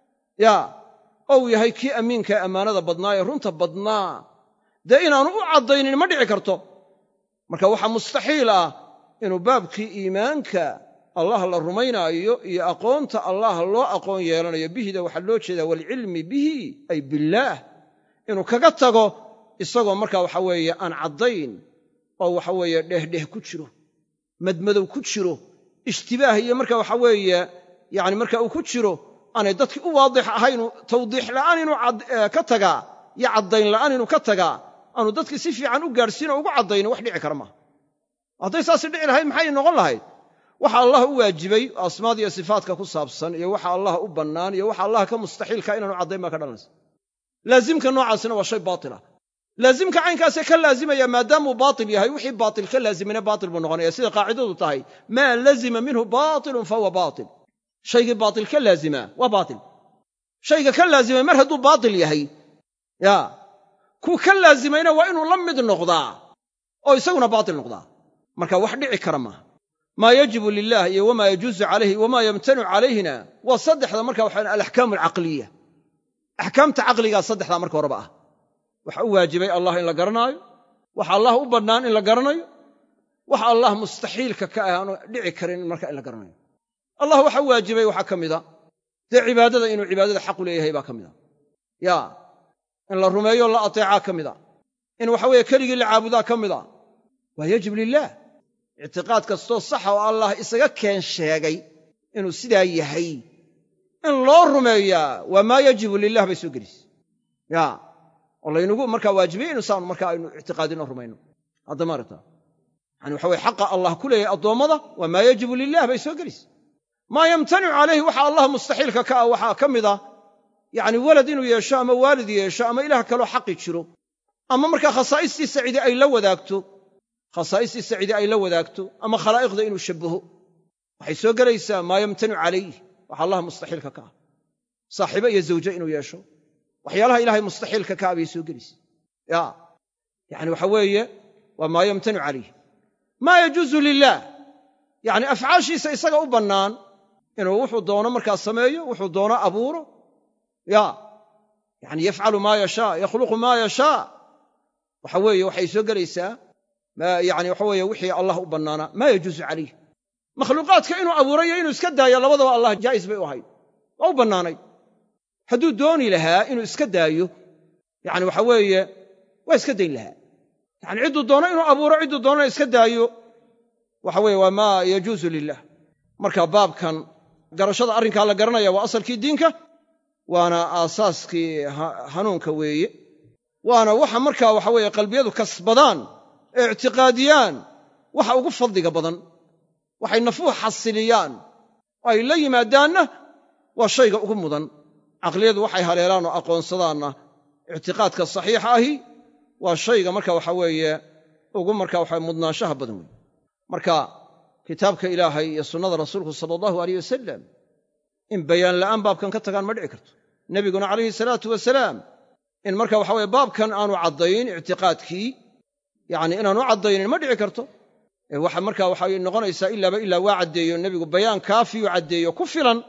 oo uu yahay kii amiinka ammaanada badnaa ee runta badnaa dee inaanu u caddaynin ma dhici karto marka waxaa mustaxiil ah inuu baabkii iimaanka allah la rumaynaayo iyo aqoonta allah loo aqoon yeelanayo bihida waxaa loo jeedaa waalcilmi bihi ay billaah inuu kaga tago isagoo markaa waxa weeye aan caddayn oo waxa weeye dhehdheh ku jiro madmadow ku jiro ishtibaah iyo marka waxa weeye yacni marka uu ku jiro aanay dadkii u waadix ahaynu tawdiix la'aan inuu ka tagaa iyo caddayn la'aan inuu ka tagaa aanu dadkii si fiican u gaadhsiin oo ugu caddayno wax dhici kara maaha hadday saasi dhici lahayd maxay noqon lahayd waxa allah u waajibay asmaada iyo sifaatka ku saabsan iyo waxa allah u bannaan iyo waxa allah ka mustaxiilka inaanu caddayn baa ka dhalanaysa laazimka noocaasina waa shay baatila laazimka caynkaasee ka laazimaya maadaamuu baatil yahay wixii baatil ka laazimina baatil buu noqonaya sida qaacidadu tahay maa lazima minhu baatilun fahuwa baatil shaygii baatil ka laazimaa waa baatil shayga ka laazimay mar hadduu baatil yahay kuu ka laazimayna waa inuu la mid noqdaa oo isaguna baatil noqdaa marka wax dhici kara maaha maa yajibu lilah iyo wamaa yajuusu calayhi wamaa yamtanicu calayhina waa saddexda marka waxaan alaxkaamu alcaqliya axkaamta caqligaa saddexdaa marka horeba ah waxa u waajibay allah in la garanaayo waxa allah u bannaan in la garanayo waxa allah mustaxiilka ka ah aanu dhici karin marka in la garanayo allah waxa u waajibay waxaa ka mida dee cibaadada inuu cibaadada xaq u leeyahay baa ka mida in la rumeeyo la ateecaa ka mida in waxa weeye keligii la caabudaa ka mida waa yajib lilah ictiqaad kastoo saxa oo allah isaga keen sheegay inuu sidaa yahay in loo rumeeyaa waa maa yajibu lilah bay soo gelis oo laynagu markaa waajibiyey inuusaanu markaa aynu ictiqaadino rumayno hadda maaragta yani waxa weye xaqa allah ku leeyahay addoommada waa maa yajibu lilah bay soo gelis maa yamtanicu calayhi waxa allah mustaxiilka ka ah waxaa ka mid ah yacni walad inuu yeesho ama waalid yeesho ama ilaah kaloo xaqi jiro ama markaa khasaa'istiisa cidi ay la wadaagto ama khalaa'iqda inuu shabbaho waxay soo gelaysaa maa yamtanicu calayh waxa allah mustaxiilka ka ah saaxiibo iyo zawjo inuu yeesho waxyaalaha ilaahay mustaxiilka ka ah bay soo gelaysa yani waxa weeye waa maa yamtanicu calayh maa yajuusu lilaah yacni afcaashiisa isaga u bannaan inuu wuxuu doono markaa sameeyo wuxuu doono abuuro yani yafcalu maa yashaa yakhluqu maa yashaa waxa weeye waxay soo gelaysaa yani waxa weeye wixii allah u bannaanaa maa yajuusu calayh makhluuqaadka inuu abuurayo inuu iska daayo labadaba allah jaa'is bay u ahayd waa u bannaanay hadduu dooni lahaa inuu iska daayo yani waxa weeye waa iska dayn lahaa yani cidduu doono inuu abuuro cidduu doonana iska daayo waxa weeye waa maa yajuusu lilah marka baabkan garashada arrinkaa la garanaya waa asalkii diinka waana aasaaskii hanuunka weeye waana waxa markaa waxa weeye qalbiyadu kasbadaan ee ictiqaadiyaan waxa ugu fadliga badan waxay nafuhu xasiliyaan oo ay la yimaadaanna waa shayga ugu mudan caqliyadu waxay haleelaan oo aqoonsadaanna ictiqaadka saxiixa ahi waa shayga marka waxa weeye ugu marka waxa mudnaanshaha badan weeye marka kitaabka ilaahay iyo sunnada rasuulku sala allahu alayh wasalam in bayaan la'aan baabkan ka tagaan ma dhici karto nebiguna calayhi salaatu wasalaam in marka waxa weye baabkan aanu caddayn ictiqaadkii yacni inaanu caddaynin ma dhici karto waxa marka waxay noqonaysaa ilaaba ilaa waa caddeeyo nebigu bayaan kaafiyu caddeeyo ku filan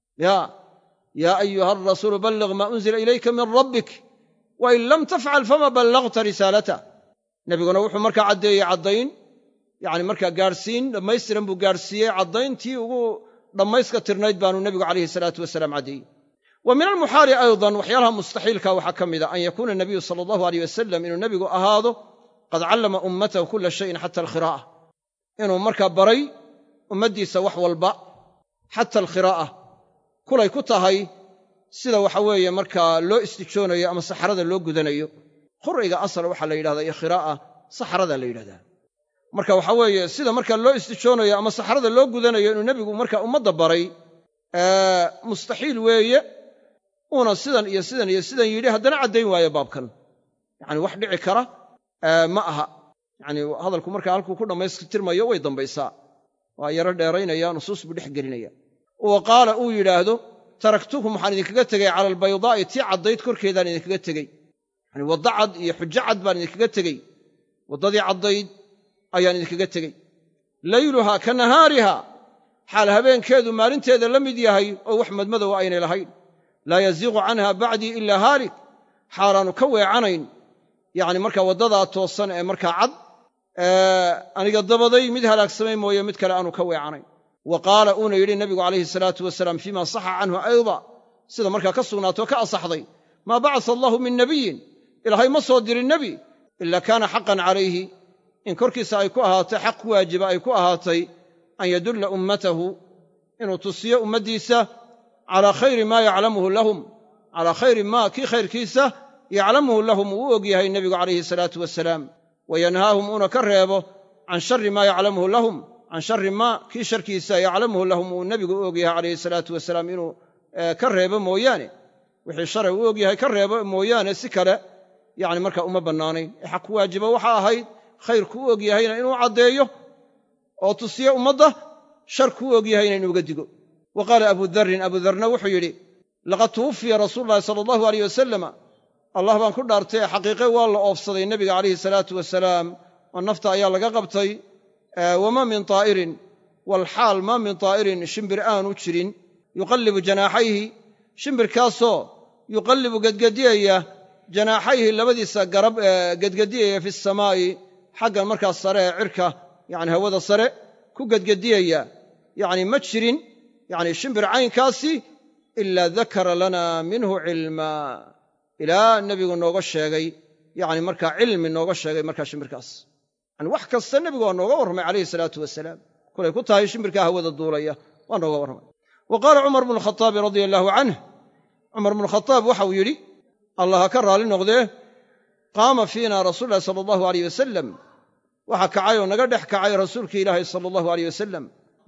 yaa ayuha arasuulu balligh maa unzila ilayka min rabbik wain lam tafcal fama ballagta risaalatah nebiguna wuxuu markaa caddeeyey caddayn yani markaa gaadhsiin dhammaystiran buu gaadhsiiyey caddayntii ugu dhammayska tirnayd baanu nebigu calayhi salaatu wasalaam caddeeyey wa min almuxaali aydan waxyaalaha mustaxiilka waxaa ka mida an yakuuna nabiyu sala allahu aleyh wasalam inuu nebigu ahaado qad callama ummatahu kula shayin xata alkhiraa'a inuu markaa baray ummaddiisa wax walba xata alkhiraa'a kulay ku tahay sida waxa weeye markaa loo istijoonayo ama saxarada loo gudanayo khur'iga asal waxaa la yidhahdaa iyo khiraa'a saxarada la yidhahdaa marka waxa weeye sida markaa loo istijoonayo ama saxarada loo gudanayo inuu nebigu markaa ummadda baray mustaxiil weeye uuna sidan iyo sidan iyo sidan yidhi haddana caddayn waayo baabkan yacni wax dhici kara ma aha yacni hadalku markaa halkuu ku dhammaystirmayo way dambaysaa waa yaro dheeraynaya nusuus buu dhex gelinaya wa qaala uu yidhaahdo taraktukum waxaan idinkaga tegey cala albaydaa'i tii caddayd korkeedaan idinkaga tegey yani wadda cad iyo xujo cad baan idinkaga tegey waddadii caddayd ayaan idinkaga tegey layluhaa ka nahaariha xaal habeenkeedu maalinteeda la mid yahay oo wax madmadow aynay lahayn laa yaziiqu canha bacdii ilaa haalik xaalaannu ka weecanayn yacni markaa waddadaa toosan ee markaa cad aniga dabaday mid halaagsamay mooye mid kale aanu ka weecanayn wa qaala uuna yidhi nebigu calayhi salaatu wasalaam fiima saxa canhu ayda sida markaa ka sugnaatoo ka asaxday maa bacasa allahu min nebiyin ilaahay ma soo dirin nebi ilaa kaana xaqan calayhi in korkiisa ay ku ahaatay xaq ku waajiba ay ku ahaatay an yadulla ummatahu inuu tusiyo ummaddiisa calaa khayri maa yaclamuhu lahum calaa khayri maa kii khayrkiisa yaclamuhu lahum uu u og yahay nebigu calayhi salaatu wasalaam wa yanhaahum uuna ka reebo can sharri maa yaclamuhu lahum can sharri maa kii sharkiisa yaclamuhu lahum uu nebigu u og yahay calayhi salaatu wasalaam inuu ka reebo mooyaane wixii sharay u og yahay ka reebo mooyaane si kale yacni markaa uma bannaanayn ee xaq ku waajiba waxa ahayd khayrku u og yahayna inuu caddeeyo oo tusiyo ummadda sharku u og yahayna inuuga digo wa qaala abudarrin abudarna wuxuu yidhi laqad tuwuffiya rasuululahi sala allahu aleyh wasalama allah baan ku dhaartay xaqiiqe waa la oofsaday nebiga calayhi salaatu wasalaam oo nafta ayaa laga qabtay wamaa min taa'irin walxaal maa min taa'irin shimbir aanu jirin yuqallibu janaaxayhi shimbirkaasoo yuqallibu gedgediyaya janaaxayhi labadiisa garab gedgediyaya fi samaa'i xaggan markaas sare ee cirka yacni hawada sare ku gedgediyaya yacni ma jirin yacni shimbir caynkaasi ilaa dakara lana minhu cilmaa ilaa nebigu nooga sheegay yacni markaa cilmi nooga sheegay markaa shimbirkaas yani wax kasta nebigu waa nooga warramay calayhi salaatu wasalaam kulay ku tahay shimbirkaa hawada duulaya waa nooga warramay wa qaala cumar bnu lkhataabi radia allaahu canh cumar bnu khataab waxau yidhi allah ha ka raalli noqdee qaama fiina rasuulu llahi sala allahu aleyh wasalam waxaa kacay oo naga dhex kacay rasuulkii ilaahay sala allahu aleyh wasalam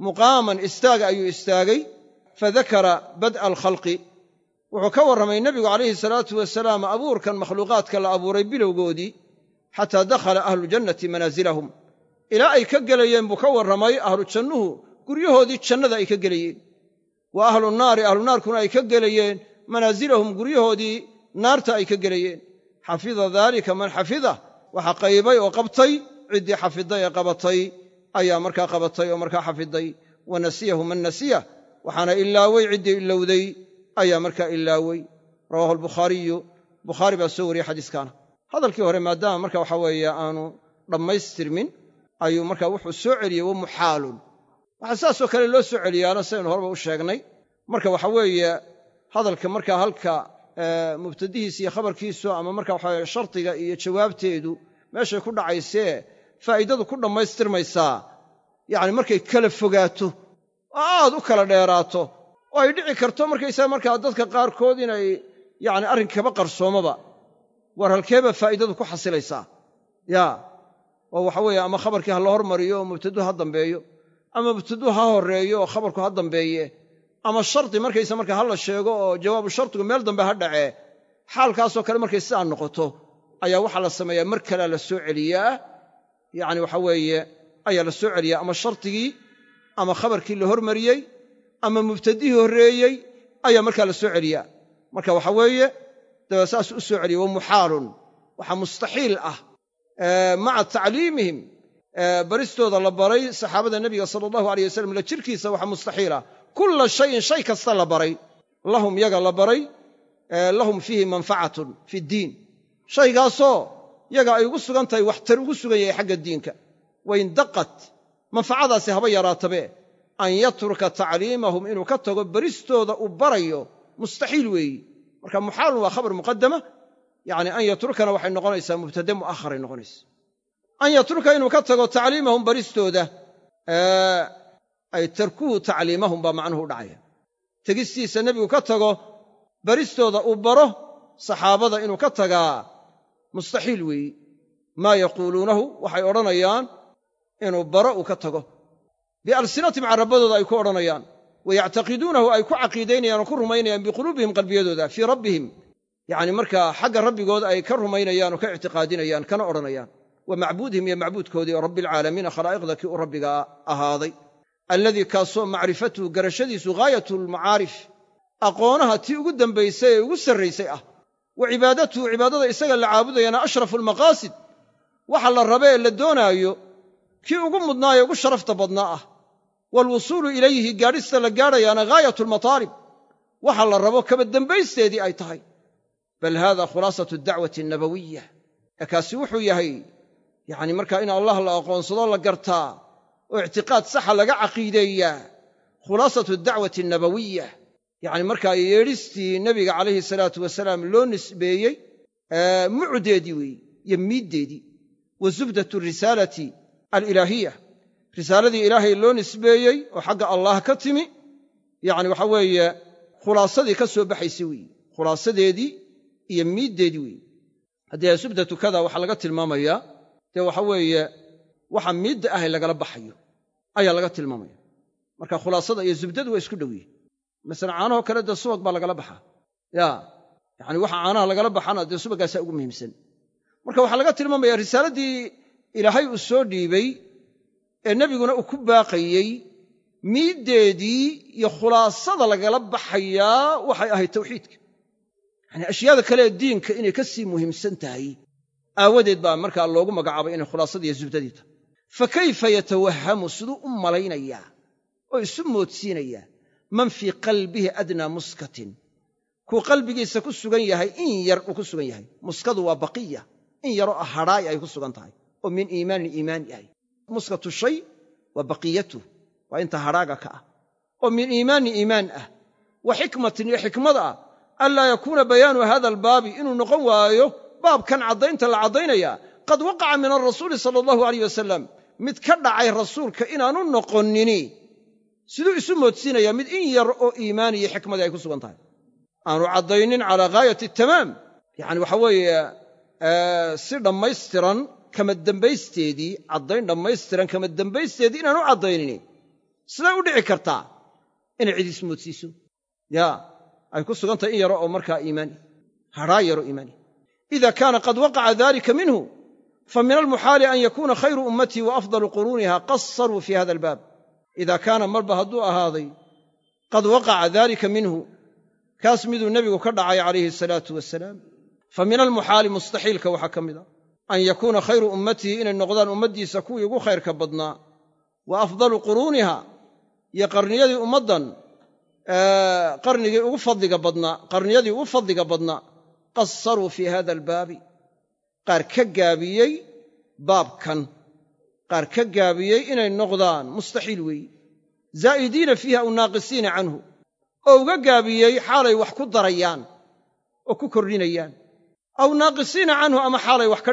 muqaaman istaaga ayuu istaagay fadakara bad'a alkhalqi wuxuu ka warramay nebigu calayhi salaatu wasalaam abuurkan makhluuqaadka la abuuray bilowgoodii xataa dakhala ahluljannati manaasilahum ilaa ay ka gelayeen buu ka warramay ahlu jannuhu guryahoodii jannada ay ka gelayeen wa ahlu naari ahlu naarkuna ay ka gelayeen manaasilahum guryahoodii naarta ay ka gelayeen xafida daalika man xafida waxa qaybay oo qabtay ciddii xafiday ee qabatay ayaa markaa qabatay oo markaa xafiday wa nasiyahu man nasiya waxaana ilaaway ciddii ilowday ayaa markaa ilaaway rawaahu albukhaariyu bukhaari baa soo wariyey xadiiskaana hadalkii hore maadaama marka waxa weeye aanu dhammaystirmin ayuu markaa wuxuu soo celiyey wa muxaalun waxaa saasoo kale loo soo celiyaana sidaynu horeba u sheegnay marka waxa weeye hadalka markaa halka mubtadihiisa iyo khabarkiisu ama marka waxa shardiga iyo jawaabteedu meeshay ku dhacaysee faa'idadu ku dhammaystirmaysaa yacni markay kala fogaato oo aad u kala dheeraato oo ay dhici karto markaysaa markaa dadka qaarkood inay yacni arrinkaba qarsoomoba war halkeeba faa'idadu ku xasilaysaa yaa oo waxa weeye ama khabarkii ha la hormariyo oo mubtaduhu ha dambeeyo ama mubtaduhu ha horreeyo oo khabarku ha dambeeye ama shardi markaysa markaa ha la sheego oo jawaabu shardigu meel dambe ha dhacee xaalkaasoo kale markay sidaa noqoto ayaa waxaa la sameeyaa mar kalea la soo celiyaa yacni waxa weeye ayaa la soo celiyaa ama shardigii ama khabarkii la hormariyey ama mubtadihii horreeyey ayaa markaa la soo celiyaa marka waxa weeye daba saas u soo celiyey wa muxaalun waxaa mustaxiil ah maca tacliimihim baristooda la baray saxaabada nebiga sala allahu alayh wasalam la jirkiisa waxaa mustaxiil ah kulla shayin shay kasta la baray lahum yaga la baray lahum fiihi manfacatun fi ddiin shaygaasoo yaga ay ugu sugan tahay waxtar ugu sugan yahay xagga diinka wain daqat manfacadaasi haba yaraatabe an yatruka tacliimahum inuu ka tago baristooda uu barayo mustaxiil weeyi marka muxaalun waa khabar muqadama yacni an yatrukana waxay noqonaysaa mubtade mu'aharay noqonaysa an yatruka inuu ka tago tacliimahum baristooda ay tarkuhu tacliimahum baa macnuhu u dhacaya tegistiisa nebigu ka tago baristooda uu baro saxaabada inuu ka tagaa mustaxiil weeyi maa yaquuluunahu waxay odhanayaan inuu baro uu ka tago bialsinatihim carabadooda ay ku odhanayaan wayactaqiduunahu ay ku caqiidaynayaan oo ku rumaynayaan biquluubihim qalbiyadooda fii rabbihim yacni markaa xagga rabbigooda ay ka rumaynayaan oo ka ictiqaadinayaan kana odhanayaan wa macbuudihim iyo macbuudkoodii oo rabbialcaalamiina khalaa'iqda kii u rabbiga ahaaday alladii kaasoo macrifatuhu garashadiisu ghaayatu lmacaarif aqoonaha tii ugu dambaysay ee ugu sarraysay ah wa cibaadatuhu cibaadada isaga la caabudayana ashrafu almaqaasid waxa la rabe ee la doonaayo kii ugu mudnaayo ugu sharafta badnaa ah waalwusuulu ilayhi gaadhista la gaadhayaana ghaayatu almataalib waxa la rabo kaba dembaysteedii ay tahay bal haada khulaasatu dacwati annabawiya ee kaasi wuxuu yahay yacni markaa in allah la aqoonsado la gartaa oo ictiqaad saxa laga caqiideeyaa khulaasatu dacwati annabawiya yacni markaa yeedhistii nebiga calayhi salaatu wasalaam loo nisbeeyey mucdeedii weeye iyo miiddeedii wa zubdatu risaalati alilaahiya risaaladii ilaahay loo nisbeeyey oo xagga allah ka timi yacni waxa weeye khulaasadii ka soo baxaysay weeye khulaasadeedii iyo miiddeedii weeye haddii zubdatu kada waxaa laga tilmaamayaa dee waxa weeye waxa miidda ahay lagala baxayo ayaa laga tilmaamaya marka khulaasada iyo zubdadu waa isku dhow yihin masalan caanahoo kale dee subag baa lagala baxaa yacni waxa caanaha lagala baxana dee subaggaasaa ugu muhiimsan marka waxaa laga tilmaamaya risaaladii ilaahay uu soo dhiibay ee nebiguna uu ku baaqayey miiddeedii iyo khulaasada lagala baxayaa waxay ahayd tawxiidka yacni ashyaada kale ee diinka inay ka sii muhiimsan tahay aawadeed baa markaa loogu magacaabay inay khulaasadii iyo zubdadii tahay fa kayfa yatawahamu siduu u malaynayaa oo isu moodsiinayaa man fii qalbihi adnaa muskatin kuu qalbigiisa ku sugan yahay in yar uu ku sugan yahay muskadu waa baqiya in yaroo hadhaay ay ku sugan tahay oo min iimaanin iimaan yahay muskatu shay waa baqiyatuh waa inta hadhaaga ka ah oo min iimaanin iimaan ah wa xikmatin iyo xikmad ah anlaa yakuuna bayaanu hada albaabi inuu noqon waayo baabkan caddaynta la caddaynaya qad waqaca min alrasuuli sala allahu alayh wasalam mid ka dhacay rasuulka inaanu noqonnini siduu isu moodsiinayaa mid in yar oo iimaan iyo xikmadii ay ku sugan tahay aanu caddaynin calaa ghaayati tamaam yacni waxa weeye si dhammaystiran kama dembaysteedii caddayn dhammaystiran kama dembaysteedii inaanu caddaynin siday u dhici kartaa inay cid ismoodsiiso yaa ay ku sugantahay in yaro oo markaa iimaani hadhaa yaro iimaani ida kaana qad waqaca dalika minhu famin almuxaali an yakuuna khayru ummatii wa afdalu quruuniha qasaruu fi hada albaab ida kaana marba hadduu ahaaday qad waqaca dalika minhu kaas miduu nebigu ka dhacay calayhi asalaatu wasalaam fa min almuxaali mustaxiilka waxaa ka mid a an yakuuna khayru ummatihi inay noqdaan ummaddiisa kuwii ugu khayrka badnaa wa afdalu quruuniha iyo qarniyadii ummaddan qarniyadii ugu fadliga badnaa qasaruu fii hada albaabi qaar ka gaabiyey baabkan qaar ka gaabiyey inay noqdaan mustaxiil weeye zaa'idiina fiiha aw naaqisiina canhu oo uga gaabiyey xaalay wax ku darayaan oo ku kordhinayaan aw naaqisiina canhu ama xaalay wax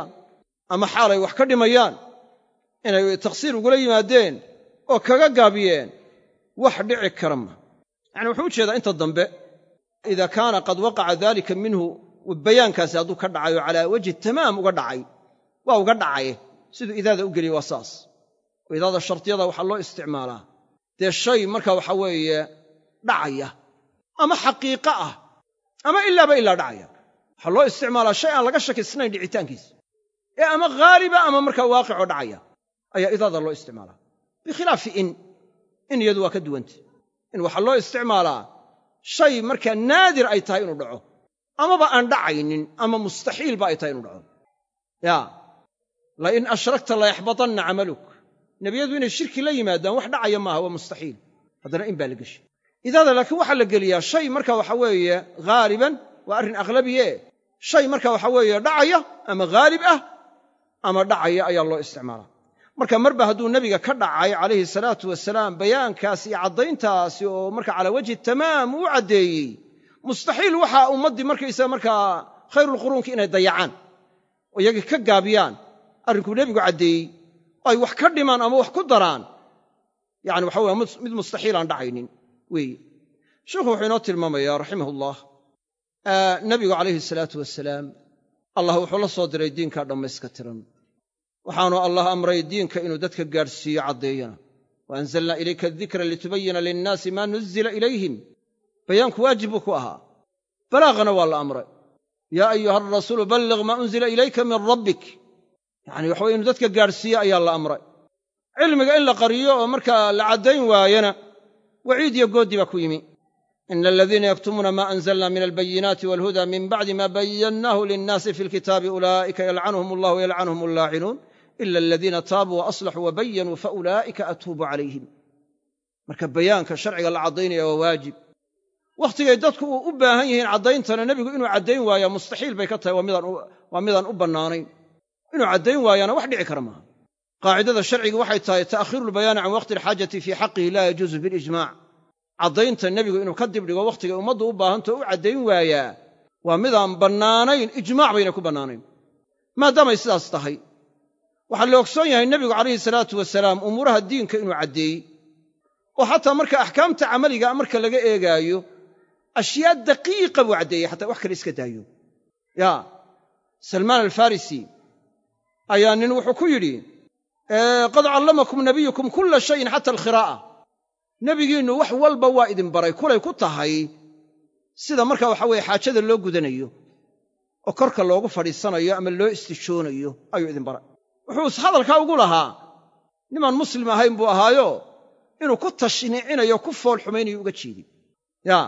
ka dhimayaan inay taqsiir ugula yimaadeen oo kaga gaabiyeen wax dhici kara ma yacni wuxuu u jeedaa inta dambe ida kaana qad waqaca dalika minhu bayaankaasi hadduu ka dhacayo calaa wajhi tamaam uga dhacay waa uga dhacaye siduu idaada u geliyey waa saas oo idaada shardiyada waxaa loo isticmaalaa dee shay marka waxa weeye dhacaya ama xaqiiqo ah ama ilaaba ilaa dhacaya waxaa loo isticmaalaa shay aan laga shakisnayn dhicitaankiisa ee ama haaliba ama markaa waaqicoo dhacaya ayaa idaada loo isticmaalaa bikhilaafi in iyadu waa ka duwanta in waxaa loo isticmaalaa shay markaa naadir ay tahay inuu dhaco amaba aan dhacaynin ama mustaxiilba ay tahay inuu dhaco yaa lain ashrakta layaxbatanna camaluk nebiyadu inay shirki la yimaadaan wax dhacaya maaha waa mustaxiil haddana in baa la geshay idaada laakiin waxaa la geliyaa shay marka waxa weeye haaliban waa arrin aghlabiye shay marka waxa weeye dhacaya ama haalib ah ama dhacaya ayaa loo isticmaalaa marka marba hadduu nebiga ka dhacay calayhi salaatu wasalaam bayaankaas iyo caddayntaasi oo marka calaa wajhi tamaam uu caddeeyey mustaxiil waxaa ummaddii markaysaga markaa khayrulquruunki inay dayacaan oo iyagii ka gaabiyaan arrinkuu nebigu caddeeyey oo ay wax ka dhimaan ama wax ku daraan yacni waxa weye mid mustaxiil aan dhacaynin weeye sheikhu wuxuu inoo tilmaamayaa raximahullah nebigu calayhi salaatu wasalaam allah wuxuu la soo diray diinkaa dhammayska tiran waxaanu allah amray diinka inuu dadka gaadhsiiyo caddeeyana wa anzalnaa ilayka adikra litubayina linnaasi maa nuzila ilayhim bayaanku waajib buu ku ahaa balaaqana waa la amray yaa ayuha arasuulu balliq maa unzila ilayka min rabbik yacni waxa weye inuu dadka gaadhsiiye ayaa la amray cilmiga in la qariyo oo markaa la caddayn waayana waciid iyo gooddi baa ku yimi ina aladiina yaktumuuna maa anzalna min albayinaati waalhuda min bacdi ma bayannaahu linnaasi fi lkitaabi ulaa'ika yalcanuhum allah wayalcanuhum allaacinuun ila aladiina taabuu waaslaxuu wabayanuu faulaa'ika atuubu calayhim marka bayaanka sharciga la caddaynaya waa waajib wakhtigay dadku u baahan yihiin caddayntana nebigu inuu caddayn waaya mustaxiil bay ka tahay waa midaan u bannaanayn inuu caddayn waayaana wax dhici kara maaha qaacidada sharciga waxay tahay ta'khiiru lbayaani can waqti alxaajati fii xaqihi laa yajuusu bilijmaac caddaynta nebigu inuu ka dibdhigo wakhtigay ummaddu u baahantao u caddayn waayaa waa midaan bannaanayn ijmaac bayna ku bannaanayn maadaamay sidaas tahay waxaa la ogsoon yahay nebigu calayhi salaatu wasalaam umuuraha diinka inuu caddeeyey oo xataa marka axkaamta camaliga marka laga eegaayo ashyaa daqiiqa buu caddeeyey xataa wax kale iska daayo yaa salmaan alfarisi ayaa nin wuxuu ku yidhi qad callamakum nabiyukum kulla shayin xata alkhiraa'a nebigiinnu wax walba waa idin baray kulay ku tahay sida marka waxa weeye xaajada loo gudanayo oo korka loogu fadhiisanayo ama loo istijoonayo ayuu idin baray wuxuu hadalkaa ugu lahaa nimaan muslim ahayn buu ahaayo inuu ku tashniicinayo ku fool xumaynayo uga jeedin yaa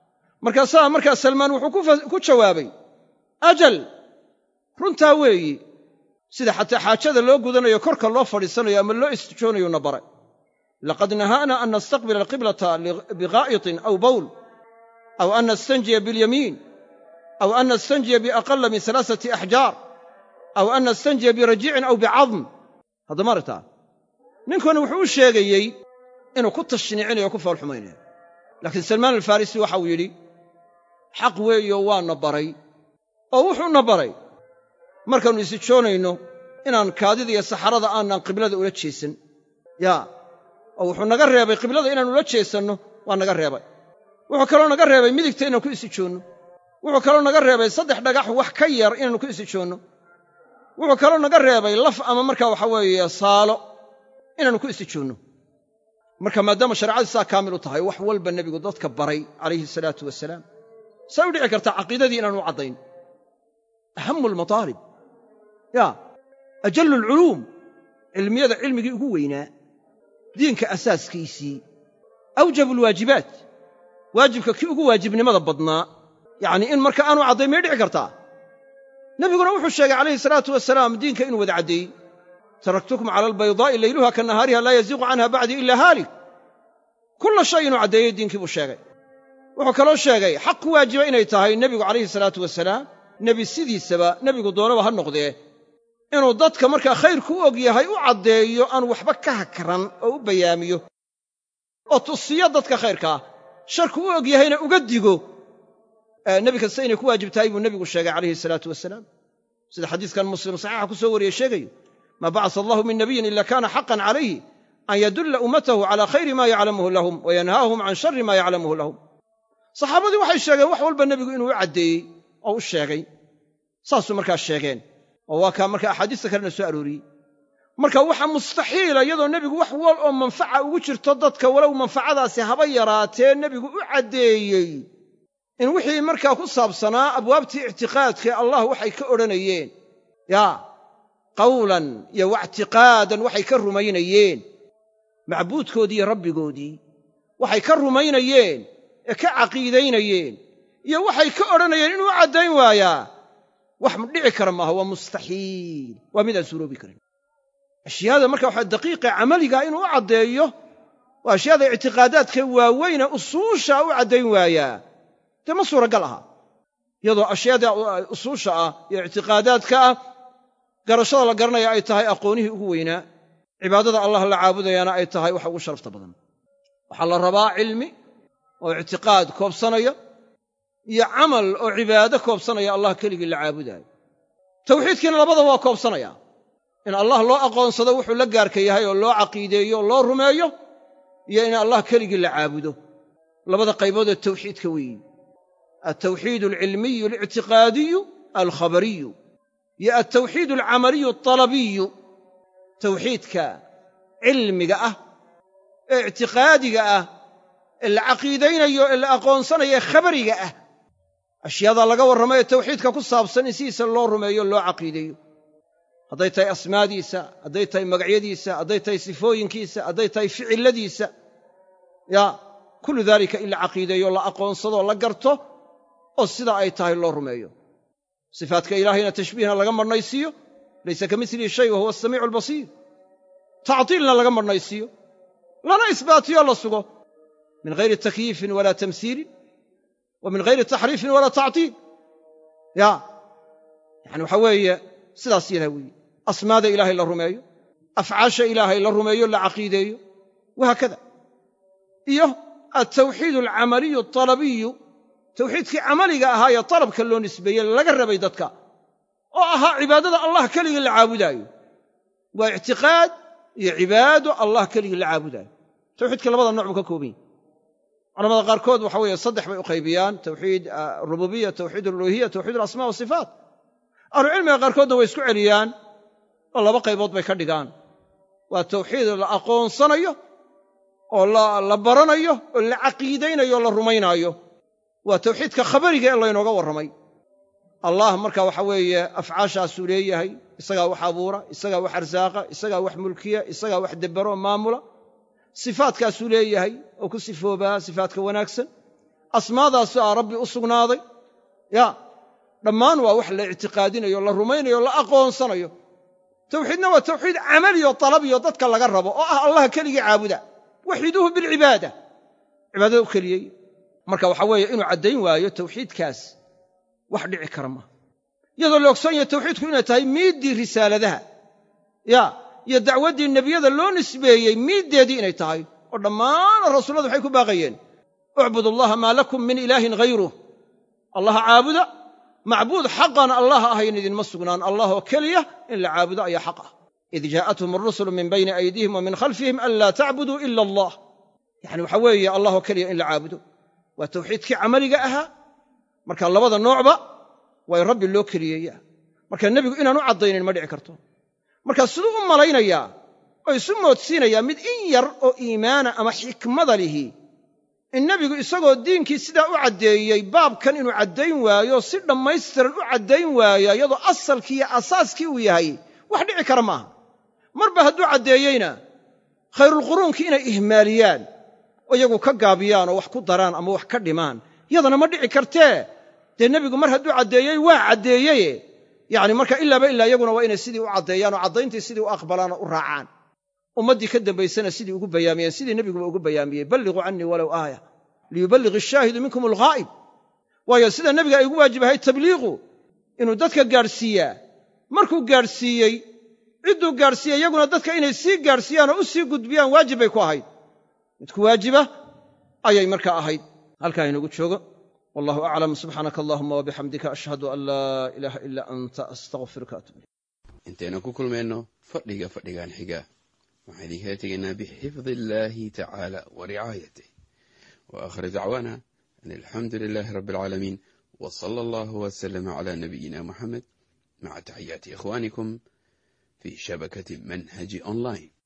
markaa salmaan wuxuu ku jawaabay ajal runtaa weeyi sida xataa xaajada loo gudanayo korka loo fadhiisanayo ama loo istijoonayo na baray laqad nahaana an nastaqbila alqiblata bigaa'itin aw bawl aw an nastanjiya biاlyamiin aw an nastanjiya biaqala min 3 axjaar aw an nastanjiya birajiicin aw bicadm haddama aragtaa ninkani wuxuu u sheegayey inuu ku tashniicinayo ku fool xumaynayo laakiin salmaan alfarisi waxa uu yidhi xaq weeyo waana baray oo wuxuuna baray markaannu isijoonayno inaan kaadida iyo saxarada aanan qiblada ula jeesan yaa oo wuxuu naga reebay qiblada inaan ula jeesanno waa naga reebay wuxuu kaloo naga reebay midigta inaan ku isijoonno wuxuu kaloo naga reebay 3 dhagax wax ka yar inaannu ku isijoonno wuxuu kaloo naga reebay laf ama markaa waxa weeye saalo inaannu ku isijoonno marka maadaama shareecadii saa kaamil u tahay wax walba nebigu dadka baray calayhi salaatu wasalaam say u dhici kartaa caqiidadii inaanu caddayn ahamu almataalib ajallu alculuum cilmiyada cilmigii ugu weynaa diinka asaaskiisii awjabu alwaajibaat waajibka kii ugu waajibnimada badnaa yacnii in marka aanu caddayn may dhici kartaa nebiguna wuxuu sheegay calayhi salaatu wasalaam diinka inuu wada caddeeyey taraktukum cala albaydaa'i layluha ka nahaariha laa yaziiqu canha bacdii ilaa haalik kulla shay inuu caddeeyey diinkii buu sheegay wuxuu kaloo sheegay xaq ku waajiba inay tahay nebigu calayhi salaatu wasalaam nebi sidiisaba nebigu doonaba ha noqdee inuu dadka markaa khayrku u og yahay u caddeeyo aan waxba ka hakran oo u bayaamiyo oo tusiyo dadka khayrkaa sharku u og yahayna uga digo nebi kasta inay ku waajib tahay buu nebigu sheegay calayhi salaatu wasalaam sida xadiiskan muslim saxiixa ku soo wariyey sheegayo maa bacasa allahu min nabiyin ila kaana xaqan calayhi an yadulla ummatahu calaa khayri maa yaclamuhu lahum wa yanhaahum can sharri maa yaclamuhu lahum saxaabadii waxay sheegeen wax walba nebigu inuu u caddeeyey oo u sheegay saasuu markaa sheegeen oo waa kaa markaa axaadiista kalena soo arooriyey marka waxa mustaxiila iyadoo nebigu wax wal oo manfaca ugu jirto dadka walow manfacadaasi haba yaraatee nebigu u caddeeyey in wixii markaa ku saabsanaa abwaabtii ictiqaadkae allah waxay ka odhanayeen qawlan iyo waictiqaadan waxay ka rumaynayeen macbuudkoodii iyo rabbigoodii waxay ka rumaynayeen ee ka caqiidaynayeen iyo waxay ka odhanayeen inuu caddayn waayaa wax dhici kara maaha waa mustaxiil waa mid aan suuroobi karin ashyaada marka waxa daqiiqa camaliga inuu u caddeeyo waa ashyaada ictiqaadaadka waaweyne usuusha u caddayn waayaa dee ma suuragal aha iyadoo ashyaada usuusha ah iyo ictiqaadaadka ah garashada la garanaya ay tahay aqoonihii ugu weynaa cibaadada allah la caabudayaana ay tahay waxa ugu sharafta badan waxaa la rabaa cilmi oo ictiqaad koobsanaya iyo camal oo cibaado koobsanaya allah keligii la caabudaayo tawxiidkiina labada waa koobsanaya in allah loo aqoonsado wuxuu la gaarka yahay oo loo caqiideeyo oo loo rumeeyo iyo in allah keligii la caabudo labada qaybood ee tawxiidka weeyi altawxiid alcilmiyu alictiqaadiyu alkhabariyu iyo altawxiid alcamaliyu altalabiyu tawxiidka cilmiga ah ee ictiqaadiga ah ee la caqiidaynayo ee la aqoonsanayo ee khabariga ah ashyaada laga warramay ee tawxiidka ku saabsan in sidiisa loo rumeeyo loo caqiideeyo hadday tahay asmaadiisa hadday tahay magacyadiisa hadday tahay sifooyinkiisa hadday tahay ficilladiisa kullu daalika in la caqiideeyo la aqoonsado la garto oo sidaa ay tahay loo rumeeyo sifaadka ilaahayna tashbiihna laga marhnaysiiyo laysa ka milihi shay wa huwa asamiicu albasiir tactiilna laga marhnaysiiyo lana isbaatiyo la sugo min hayri takyiifin walaa tamsiilin wa min hayri taxriifin walaa tactiil yani waxaa weeye sidaas yadaa weeye asmaada ilaahay la rumeeyo afcaasha ilaahay la rumeeyo la caqiideeyo wahaakada iyo altawxiid alcamaliyu altalabiyu tawxiidkii camaliga ahaa ee talabka loo nisbeeyey laga rabay dadka oo ahaa cibaadada allah keligii la caabudaayo waa ictiqaad iyo cibaado allah keligii la caabudaayo tawxiidkii labada nooc buu ka kooban yahy culamada qaarkood waxa weeye saddex bay u qaybiyaan tawxiid arububiya tawxiid aluluhiya tawxiid alasmaa wasifaat ahlucilmiga qaarkoodna way isku celiyaan oo laba qaybood bay ka dhigaan waa tawxiid la aqoonsanayo oo la baranayo oo la caqiidaynayo o la rumaynaayo waa tawxiidka khabariga ee laynooga warramay allah marka waxa weeye afcaashaasuu leeyahay isagaa wax abuura isagaa wax arsaaqa isagaa wax mulkiya isagaa wax debbero maamula sifaadkaasuu leeyahay oo ku sifoobaa sifaadka wanaagsan asmaadaasu aa rabbi u sugnaaday dhammaan waa wax la ictiqaadinayo la rumaynayo la aqoonsanayo tawxiidna waa tawxiid camaliyo talabiyo dadka laga rabo oo ah allah keligii caabuda waxiduuhu bilcibaada cibaadada u keliyey marka waxaa weeye inuu caddayn waayo tawxiidkaas wax dhici kara maaha iyadoo la ogsoon yahay tawxiidku inay tahay miiddii risaaladaha iyo dacwaddii nebiyada loo nisbeeyey miiddeedii inay tahay oo dhammaan rasuulladu waxay ku baaqayeen ucbudu allaha maa lakum min ilaahin hayruh allaha caabuda macbuud xaqan allah ahayn idinma sugnaan allah oo keliya in la caabudo ayaa xaq ah id jaa'athum arusulu min bayni aydiihim wa min khalfihim an laa tacbuduu ila allah yacni waxaa weeye allah oo keliya in la caabudo waa tawxiidkii camaliga ahaa marka labada noocba waa in rabbi loo keliyeeyaa marka nebigu inaanu caddaynin ma dhici karto marka siduu u malaynayaa oo isu moodsiinaya mid in yar oo iimaana ama xikmada lihi in nebigu isagoo diinkii sidaa u caddeeyey baabkan inuu caddayn waayo si dhammaystiran u caddayn waayo iyadoo asalkii iyo asaaskii uu yahay wax dhici kara maaha marba hadduu caddeeyeyna khayrulquruunkii inay ihmaaliyaan oo iyagu ka gaabiyaan oo wax ku daraan ama wax ka dhimaan yadana ma dhici kartee dee nebigu mar hadduu caddeeyey waa caddeeyeye yacni marka ilaaba ilaa iyaguna waa inay sidii u caddeeyaan oo caddayntii sidii u aqbalaan oo u raacaan ummaddii ka dambaysana sidii ugu bayaamiyeen sidii nebiguba ugu bayaamiyey balliquu cannii walow aaya liyuballigh ashaahidu minkum alghaa'ib waayo sida nebiga ay ugu waajib ahayd tabliiqu inuu dadka gaadhsiiyaa markuu gaadhsiiyey cidduu gaadhsiiyey iyaguna dadka inay sii gaadhsiiyaan oo u sii gudbiyaan waajib bay ku ahayd midku waajiba ayay markaa ahayd halkaa inagu joogo wallahu aclam subxaanaka allahuma wabixamdika ashhadu an laa ilaaha ilaa anta astaqfiruka atub intaynu ku kulmayno fadhigan xiga waxaan idinkaga tegaynaa bixifdi illaahi tacaala wa ricaayatih wa aakhir dacwaana an alxamdu lilaahi rabbi alcaalamiin wa sala allahu wasalama calaa nabiyina muxamed maca taxiyaati ikhwaanikum fii shabakati manhaji online.